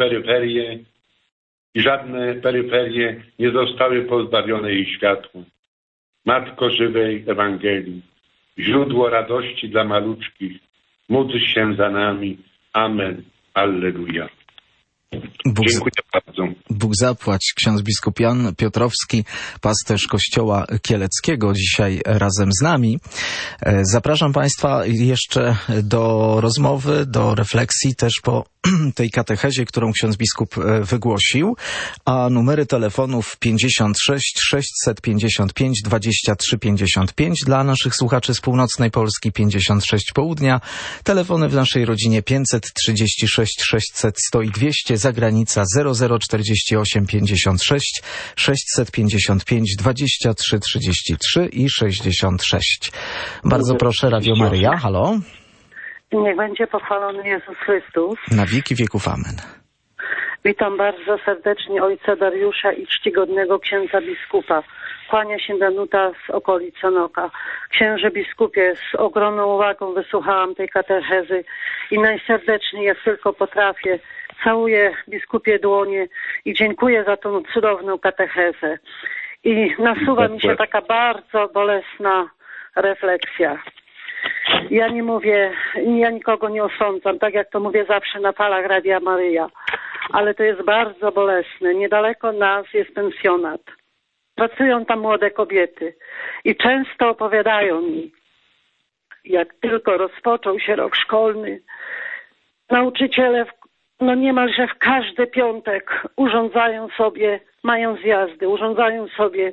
peryferie nie zostały pozbawione jej światła. Matko żywej Ewangelii, źródło radości dla maluczkich, módl się za nami. Amen. Alleluja. Dziękuję bardzo. Bóg zapłać. Ksiądz biskup Jan Piotrowski, pasterz Kościoła Kieleckiego, dzisiaj razem z nami. Zapraszam Państwa jeszcze do rozmowy, do refleksji też po tej katechezie, którą ksiądz biskup wygłosił, a numery telefonów 56 655 23 55 dla naszych słuchaczy z północnej Polski, 56 południa, telefony w naszej rodzinie 536 600 100 i 200, zagranica 0048 56 655 23 33 i 66. Bardzo proszę, Radio Maryja, halo. Niech będzie pochwalony Jezus Chrystus. Na wieki wieków, amen. Witam bardzo serdecznie ojca Dariusza i czcigodnego księdza biskupa. Kłania się Danuta z okolic Sanoka. Księże biskupie, z ogromną uwagą wysłuchałam tej katechezy i najserdeczniej, jak tylko potrafię, całuję biskupie dłonie i dziękuję za tą cudowną katechezę. I nasuwa mi się taka bardzo bolesna refleksja. Ja nie mówię, ja nikogo nie osądzam, tak jak to mówię zawsze na falach Radia Maryja, ale to jest bardzo bolesne. Niedaleko nas jest pensjonat. Pracują tam młode kobiety i często opowiadają mi, jak tylko rozpoczął się rok szkolny, nauczyciele niemalże w każdy piątek urządzają sobie, mają zjazdy, urządzają sobie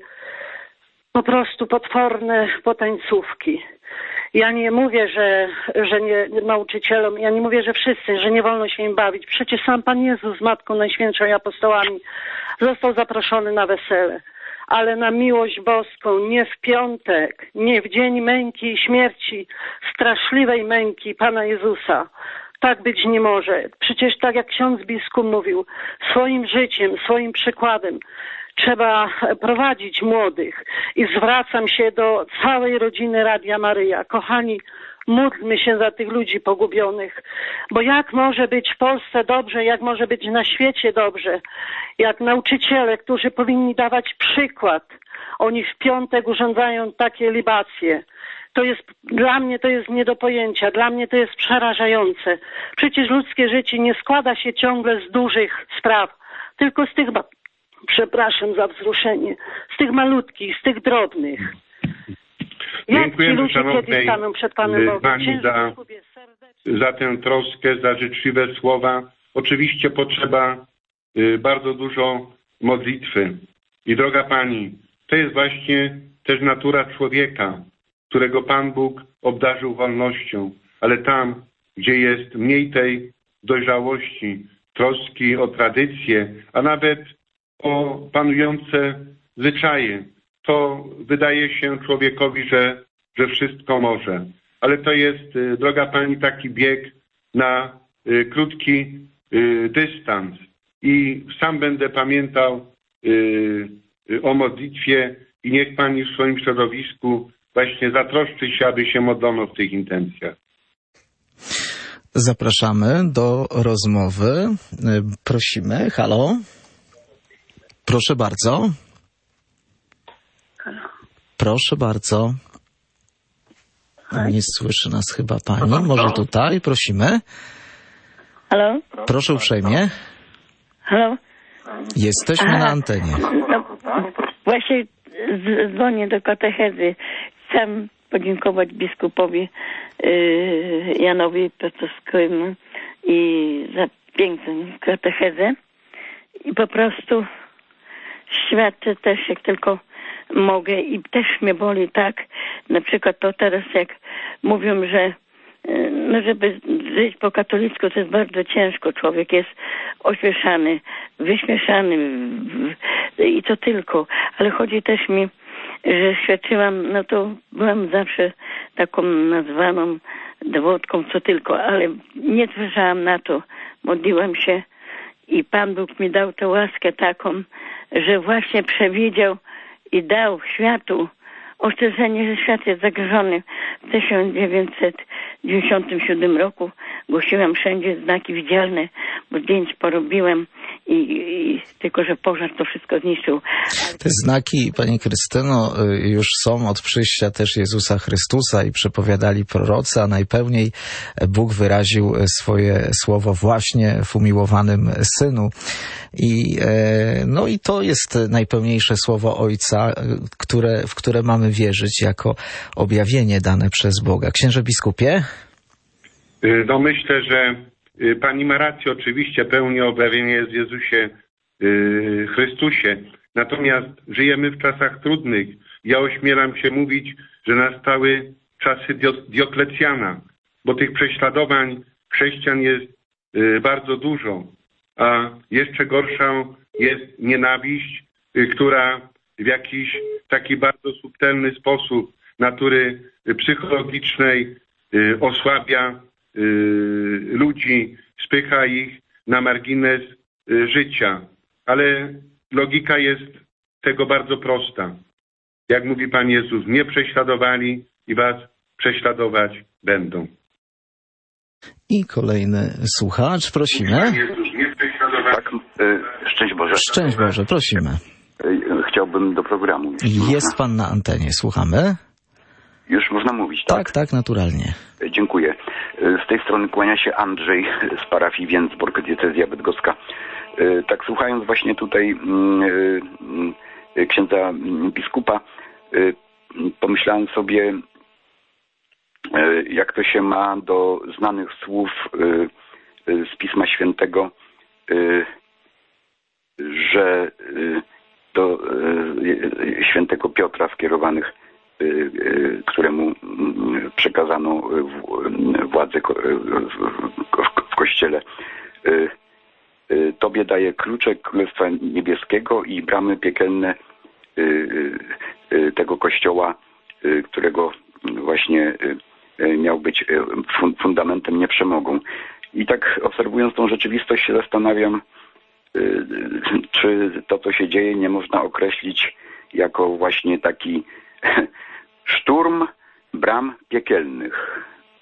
po prostu potworne potańcówki. Ja nie mówię, że nie nauczycielom, ja nie mówię, że wszyscy, że nie wolno się im bawić. Przecież sam Pan Jezus z Matką Najświętszą i apostołami został zaproszony na wesele. Ale na miłość boską, nie w piątek, nie w dzień męki i śmierci, straszliwej męki Pana Jezusa. Tak być nie może. Przecież tak jak ksiądz biskup mówił, swoim życiem, swoim przykładem trzeba prowadzić młodych. I zwracam się do całej rodziny Radia Maryja. Kochani, módlmy się za tych ludzi pogubionych. Bo jak może być w Polsce dobrze, jak może być na świecie dobrze, jak nauczyciele, którzy powinni dawać przykład, oni w piątek urządzają takie libacje. Dla mnie to jest nie do pojęcia, dla mnie to jest przerażające. Przecież ludzkie życie nie składa się ciągle z dużych spraw, tylko z tych, przepraszam za wzruszenie, z tych malutkich, z tych drobnych. Dziękujemy szanownej staną przed Panem Bogiem? Pani za tę troskę, za życzliwe słowa. Oczywiście potrzeba bardzo dużo modlitwy. I droga Pani, to jest właśnie też natura człowieka, którego Pan Bóg obdarzył wolnością, ale tam, gdzie jest mniej tej dojrzałości, troski o tradycje, a nawet o panujące zwyczaje, to wydaje się człowiekowi, że wszystko może. Ale to jest, droga Pani, taki bieg na krótki dystans. I sam będę pamiętał o modlitwie i niech Pani w swoim środowisku właśnie zatroszczy się, aby się modlono w tych intencjach. Zapraszamy do rozmowy. Prosimy. Halo? Proszę bardzo. Proszę bardzo. Nie słyszy nas chyba Pani. Może tutaj? Prosimy. Halo? Proszę uprzejmie. Halo? Jesteśmy na antenie. No, właśnie dzwonię do katechezy. Chcę podziękować biskupowi Janowi Piotrowskiemu i za piękną katechezę. I po prostu świadczę też, jak tylko mogę, i też mnie boli tak, na przykład to teraz jak mówią, że żeby żyć po katolicku to jest bardzo ciężko, człowiek jest ośmieszany, wyśmieszany i to tylko, ale chodzi też mi, że świadczyłam, no to byłam zawsze taką nazwaną dowódką, co tylko, ale nie zważałam na to, modliłam się i Pan Bóg mi dał tę łaskę taką, że właśnie przewidział i dał światu ostrzeżenie, że świat jest zagrożony. W 1997 roku głosiłam wszędzie znaki widzialne, bo zdjęć porobiłem i tylko, że pożar to wszystko zniszczył. Te znaki, Pani Krystyno, już są od przyjścia też Jezusa Chrystusa i przepowiadali prorocy, a najpełniej Bóg wyraził swoje słowo właśnie w umiłowanym Synu. I to jest najpełniejsze słowo Ojca, w które mamy wierzyć jako objawienie dane przez Boga. Księże biskupie? No myślę, że Pani ma rację, oczywiście pełne objawienie jest w Jezusie Chrystusie. Natomiast żyjemy w czasach trudnych. Ja ośmielam się mówić, że nastały czasy Dioklecjana, bo tych prześladowań chrześcijan jest bardzo dużo. A jeszcze gorszą jest nienawiść, która w jakiś taki bardzo subtelny sposób natury psychologicznej osłabia ludzi, spycha ich na margines życia. Ale logika jest tego bardzo prosta. Jak mówi Pan Jezus, mnie prześladowali i was prześladować będą. I kolejny słuchacz, prosimy. Tak, szczęść Boże. Szczęść Boże, prosimy. Chciałbym do programu. Jest Pan na antenie, słuchamy. Już można mówić, tak? Tak, naturalnie. Dziękuję. Z tej strony kłania się Andrzej z parafii Więcbork, diecezja bydgoska. Tak słuchając właśnie tutaj księdza biskupa, pomyślałem sobie, jak to się ma do znanych słów z Pisma Świętego, że do świętego Piotra skierowanych, któremu przekazano władzę w Kościele. Tobie daje klucze Królestwa Niebieskiego i bramy piekielne tego Kościoła, którego właśnie miał być fundamentem, nie przemogą. I tak obserwując tą rzeczywistość się zastanawiam, czy to, co się dzieje, nie można określić jako właśnie taki szturm bram piekielnych,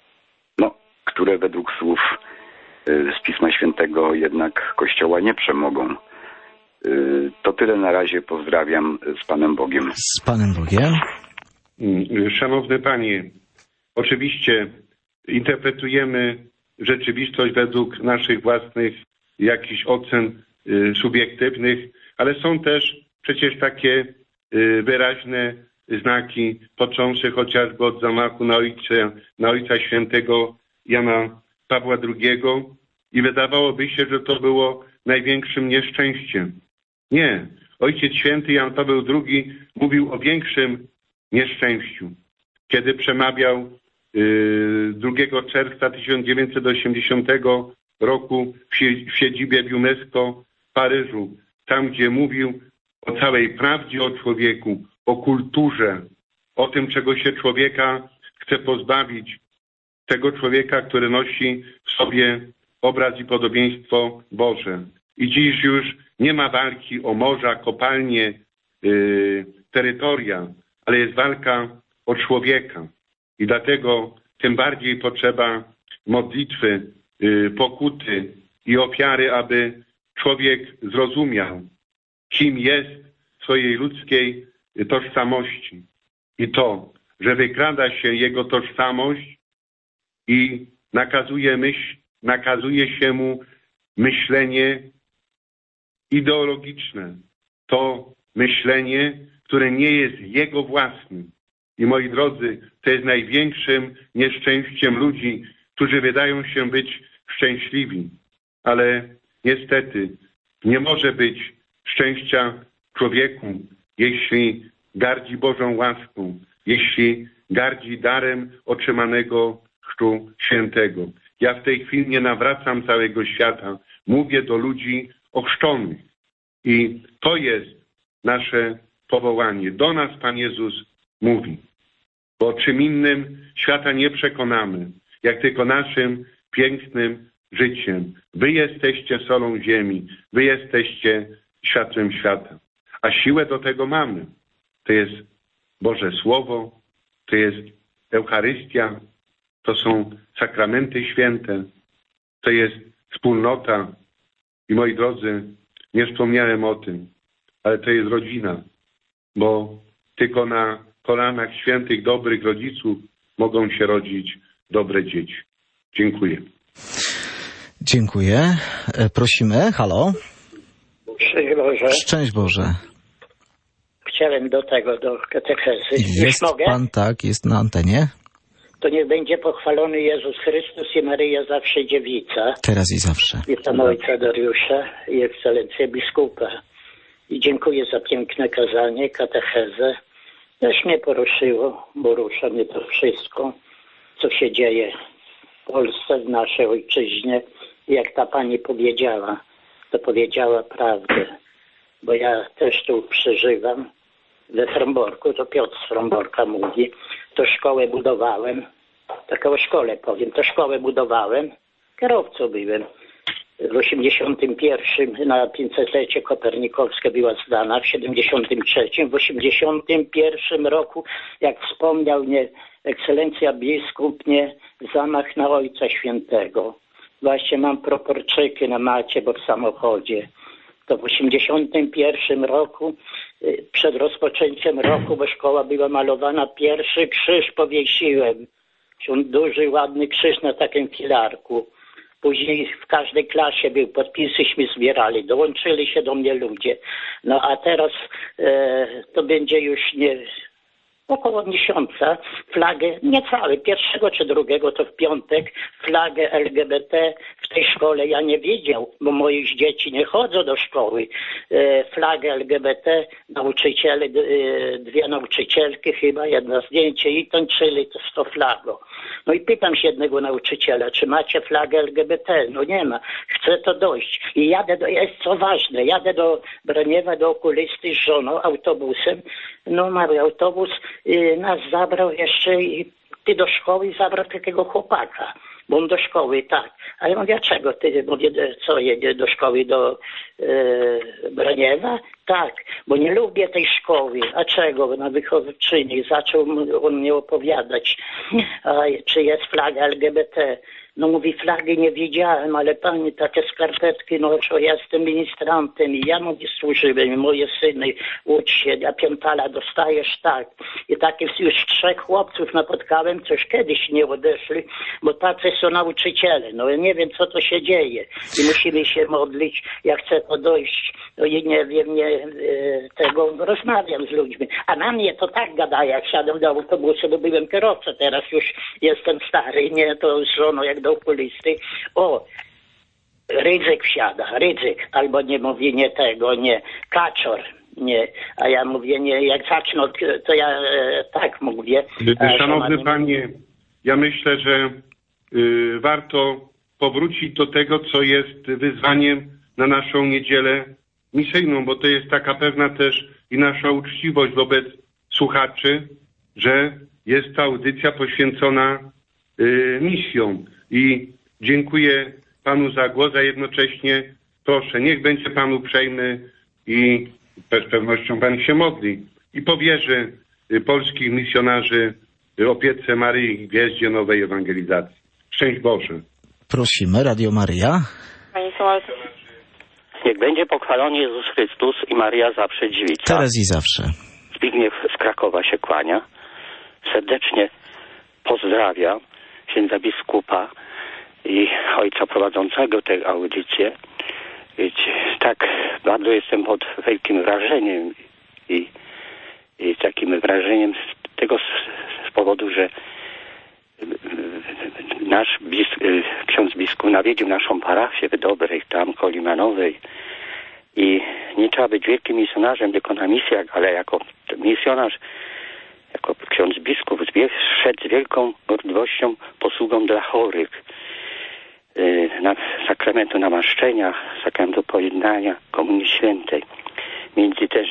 które według słów z Pisma Świętego jednak Kościoła nie przemogą. To tyle na razie. Pozdrawiam z Panem Bogiem. Z Panem Bogiem. Szanowny Panie, oczywiście interpretujemy rzeczywistość według naszych własnych jakichś ocen subiektywnych, ale są też przecież takie wyraźne znaki, począwszy chociażby od zamachu na Ojca Świętego Jana Pawła II i wydawałoby się, że to było największym nieszczęściem. Nie. Ojciec Święty Jan Paweł II mówił o większym nieszczęściu. Kiedy przemawiał 2 czerwca 1980 roku w siedzibie w UNESCO w Paryżu, tam gdzie mówił o całej prawdzie o człowieku, o kulturze, o tym, czego się człowieka chce pozbawić, tego człowieka, który nosi w sobie obraz i podobieństwo Boże. I dziś już nie ma walki o morza, kopalnie, terytoria, ale jest walka o człowieka. I dlatego tym bardziej potrzeba modlitwy, pokuty i ofiary, aby człowiek zrozumiał, kim jest w swojej ludzkiej tożsamości. I to, że wykrada się jego tożsamość i nakazuje się mu myślenie ideologiczne. To myślenie, które nie jest jego własnym. I moi drodzy, to jest największym nieszczęściem ludzi, którzy wydają się być szczęśliwi. Ale niestety nie może być szczęścia człowieku, jeśli gardzi Bożą łaską, jeśli gardzi darem otrzymanego Chrztu Świętego. Ja w tej chwili nie nawracam całego świata. Mówię do ludzi ochrzczonych. I to jest nasze powołanie. Do nas Pan Jezus mówi. Bo czym innym świata nie przekonamy, jak tylko naszym pięknym życiem. Wy jesteście solą ziemi. Wy jesteście światłem świata. A siłę do tego mamy. To jest Boże Słowo, to jest Eucharystia, to są sakramenty święte, to jest wspólnota I moi drodzy, nie wspomniałem o tym, ale to jest rodzina, bo tylko na kolanach świętych, dobrych rodziców mogą się rodzić dobre dzieci. Dziękuję. Dziękuję. Prosimy. Halo. Szczęść Boże. Szczęść Boże. Chciałem do katechezy. Jest mogę? pan, tak, jest na antenie. To niech będzie pochwalony Jezus Chrystus i Maryja zawsze dziewica. Teraz i zawsze. Witam ojca Dariusza i ekscelencję biskupa. I dziękuję za piękne kazanie, katechezę. Też mnie poruszyło, bo rusza mnie to wszystko, co się dzieje w Polsce, w naszej ojczyźnie. Jak ta pani powiedziała, to powiedziała prawdę. Bo ja też tu przeżywam we Fromborku, to Piotr z Fromborka mówi, to szkołę budowałem, tak o szkole powiem, to szkołę budowałem, kierowcą byłem. W 81 na 500-lecie Kopernikowskie była zdana, w 73, w 81 roku, jak wspomniał mnie ekscelencja biskup, nie, zamach na Ojca Świętego. Właśnie mam proporczyki na macie, bo w samochodzie. To w 81 roku, przed rozpoczęciem roku, bo szkoła była malowana, pierwszy krzyż powiesiłem. Duży, ładny krzyż na takim filarku. Później w każdej klasie był, podpisyśmy zbierali, dołączyli się do mnie ludzie. No a teraz to będzie już nie... Około miesiąca flagę, nie cały, 1 czy 2, to w piątek, flagę LGBT w tej szkole ja nie wiedział, bo moje dzieci nie chodzą do szkoły. Flagę LGBT, nauczyciele, 2 nauczycielki chyba, jedno zdjęcie i tańczyli to z tą flagą. No i pytam się jednego nauczyciela, czy macie flagę LGBT? No nie ma. Chcę to dojść. I jadę jest co ważne, jadę do Braniewa, do okulysty z żoną autobusem. No mały autobus nas zabrał jeszcze i ty do szkoły zabrał takiego chłopaka. Bo on do szkoły, tak. A ja mówię, dlaczego ty, mówię, co, jedzie do szkoły do Braniewa? Tak, bo nie lubię tej szkoły. A czego? Na wychowczyni. Zaczął on mnie opowiadać, czy jest flaga LGBT. No mówi, flagi nie widziałem, ale pani, takie skarpetki noszą, ja jestem ministrantem i ja mówię, służyłem, i moje syny, ucz się, ja 5 lat dostajesz, tak. I takich już 3 chłopców napotkałem, co już kiedyś nie odeszli, bo tacy są nauczyciele, no ja nie wiem, co to się dzieje i musimy się modlić, ja chcę to dojść, no i nie wiem, tego rozmawiam z ludźmi, a na mnie to tak gada, jak siadam do autobusu, bo byłem kierowcą, teraz już jestem stary, nie, to z żoną jak do okulisty, Rydzyk wsiada, Rydzyk, albo nie mówię nie tego, nie, Kaczor, nie, a ja mówię nie, jak zaczną, to ja tak mówię. Szanowny panie, ja myślę, że warto powrócić do tego, co jest wyzwaniem na naszą niedzielę misyjną, bo to jest taka pewna też i nasza uczciwość wobec słuchaczy, że jest ta audycja poświęcona misją. I dziękuję panu za głos, a jednocześnie proszę, niech będzie pan uprzejmy i z pewnością pan się modli i powierzy polskich misjonarzy opiece Maryi i Gwieździe Nowej Ewangelizacji. Szczęść Boże. Prosimy, Radio Maryja. Niech będzie pochwalony Jezus Chrystus i Maryja zawsze dziewica. Teraz i zawsze. Zbigniew z Krakowa się kłania. Serdecznie pozdrawia księdza biskupa i ojca prowadzącego tę audycję. Tak bardzo jestem pod wielkim wrażeniem i takim wrażeniem z tego z powodu, że nasz ksiądz biskup nawiedził naszą parafię w Dobrej, tam Kolimanowej i nie trzeba być wielkim misjonarzem tylko na misjach, ale jako misjonarz, jako ksiądz biskup szedł z wielką gorliwością posługą dla chorych na sakramentu namaszczenia, sakramentu pojednania, Komunii Świętej. Między też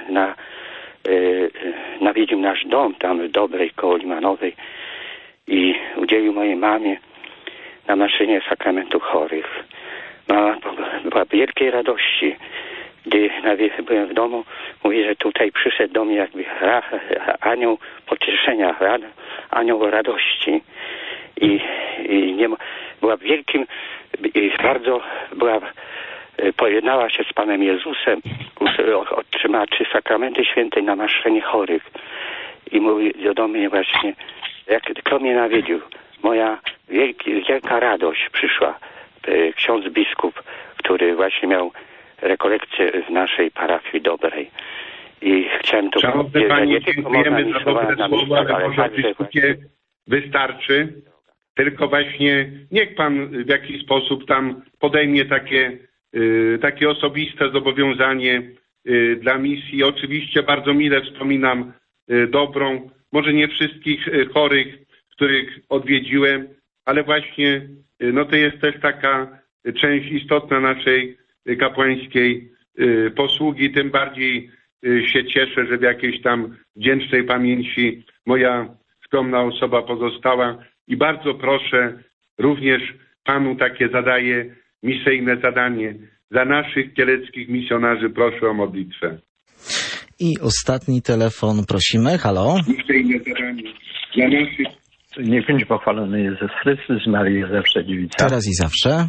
nawiedził nasz dom tam w Dobrej koło Limanowej i udzielił mojej mamie namaszczenie sakramentu chorych. Mama była wielkiej radości. Gdy byłem w domu, mówi, że tutaj przyszedł do mnie jakby anioł pocieszenia, anioł radości. I była wielkim, bardzo była pojednała się z Panem Jezusem, otrzymała 3 sakramenty święte i namaszczenie chorych. I mówi do mnie właśnie, kto mnie nawiedził? Moja wielka radość przyszła. Ksiądz biskup, który właśnie miał rekolekcję w naszej parafii dobrej. I chciałem tu powiedzieć, że nie tylko można misować na miejscach, ale także właśnie... Wystarczy, tylko właśnie niech Pan w jakiś sposób tam podejmie takie osobiste zobowiązanie dla misji. Oczywiście bardzo mile wspominam Dobrą, może nie wszystkich chorych, których odwiedziłem, ale właśnie no to jest też taka część istotna naszej kapłańskiej posługi. Tym bardziej się cieszę, że w jakiejś tam wdzięcznej pamięci moja skromna osoba pozostała i bardzo proszę, również Panu takie zadaję misyjne zadanie. Za naszych kieleckich misjonarzy proszę o modlitwę. I ostatni telefon prosimy. Halo? Misyjne zadanie. Za naszych... Niech będzie pochwalony Jezus Chrystus, Maryja zawsze dziewica. Teraz i zawsze.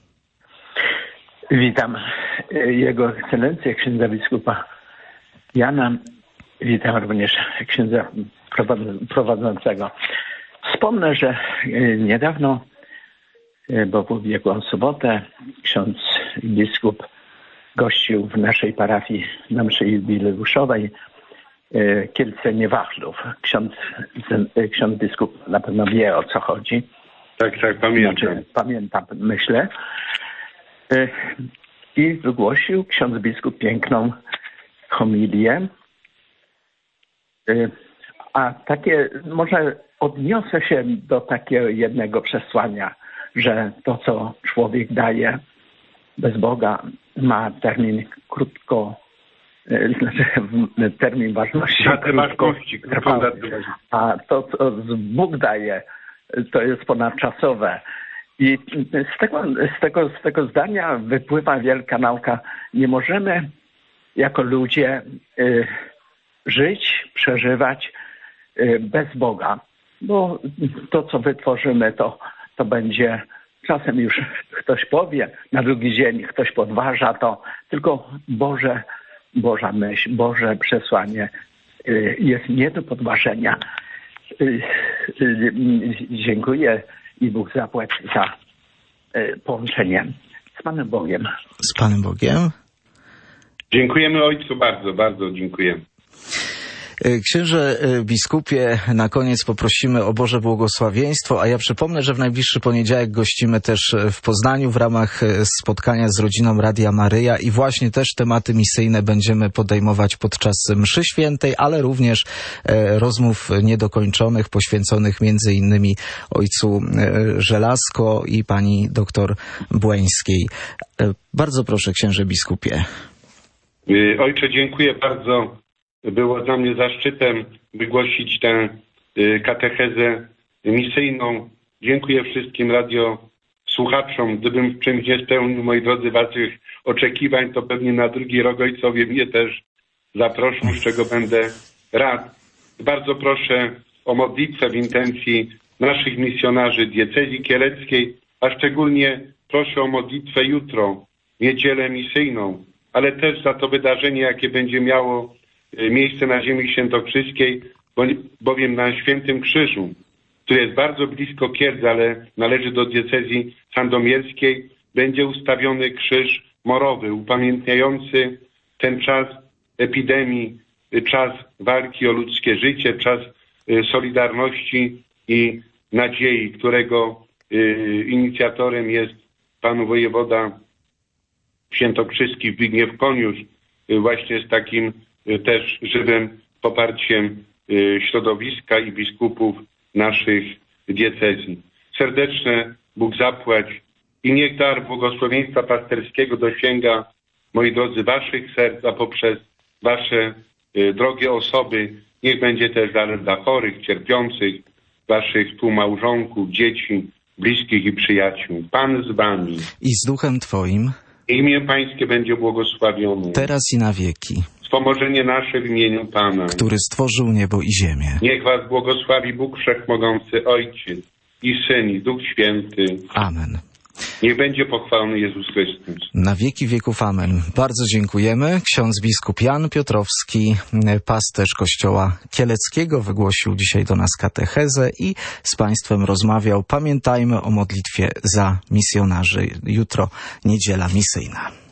Witam Jego Ekscelencję, księdza biskupa Jana. Witam również księdza prowadzącego. Wspomnę, że niedawno, bo w ubiegłą sobotę, ksiądz biskup gościł w naszej parafii na mszy jubileuszowej Kielce-Niewachlów. Ksiądz biskup na pewno wie, o co chodzi. Tak, pamiętam. Znaczy, pamiętam, myślę. I wygłosił ksiądz biskup piękną homilię. A takie, może odniosę się do takiego jednego przesłania, że to, co człowiek daje bez Boga, ma termin termin ważności. A to, co Bóg daje, to jest ponadczasowe. I z tego zdania wypływa wielka nauka. Nie możemy jako ludzie żyć, przeżywać bez Boga, bo to, co wytworzymy, to będzie, czasem już ktoś powie, na drugi dzień ktoś podważa to, tylko Boża myśl, Boże przesłanie jest nie do podważenia. Dziękuję i Bóg zapłać za połączenie z Panem Bogiem. Z Panem Bogiem. Dziękujemy Ojcu, bardzo, bardzo dziękujemy. Księże biskupie, na koniec poprosimy o Boże błogosławieństwo, a ja przypomnę, że w najbliższy poniedziałek gościmy też w Poznaniu w ramach spotkania z rodziną Radia Maryja i właśnie też tematy misyjne będziemy podejmować podczas mszy świętej, ale również rozmów niedokończonych, poświęconych między innymi ojcu Żelazko i pani doktor Błańskiej. Bardzo proszę, księże biskupie. Ojcze, dziękuję bardzo. Było dla mnie zaszczytem wygłosić tę katechezę misyjną. Dziękuję wszystkim radiosłuchaczom. Gdybym w czymś nie spełnił, moi drodzy, waszych oczekiwań, to pewnie na drugi rok ojcowie mnie też zaproszą, z czego będę rad. Bardzo proszę o modlitwę w intencji naszych misjonarzy diecezji kieleckiej, a szczególnie proszę o modlitwę jutro, niedzielę misyjną, ale też za to wydarzenie, jakie będzie miało miejsce na ziemi świętokrzyskiej, bowiem na Świętym Krzyżu, który jest bardzo blisko Kielc, ale należy do diecezji sandomierskiej, będzie ustawiony krzyż morowy, upamiętniający ten czas epidemii, czas walki o ludzkie życie, czas solidarności i nadziei, którego inicjatorem jest pan wojewoda świętokrzyski Zbigniew Koniusz, właśnie z takim też żywym poparciem środowiska i biskupów naszych diecezji. Serdeczne Bóg zapłać i niech dar błogosławieństwa pasterskiego dosięga, moi drodzy, waszych serc, a poprzez wasze drogie osoby niech będzie też darem dla chorych, cierpiących, waszych współmałżonków, dzieci, bliskich i przyjaciół. Pan z wami. I z duchem twoim. Imię Pańskie będzie błogosławione. Teraz i na wieki. Wspomożenie nasze w imieniu Pana, który stworzył niebo i ziemię. Niech was błogosławi Bóg Wszechmogący, Ojciec i Syn i Duch Święty. Amen. Niech będzie pochwalony Jezus Chrystus. Na wieki wieków amen. Bardzo dziękujemy. Ksiądz biskup Jan Piotrowski, pasterz Kościoła Kieleckiego, wygłosił dzisiaj do nas katechezę i z Państwem rozmawiał. Pamiętajmy o modlitwie za misjonarzy. Jutro niedziela misyjna.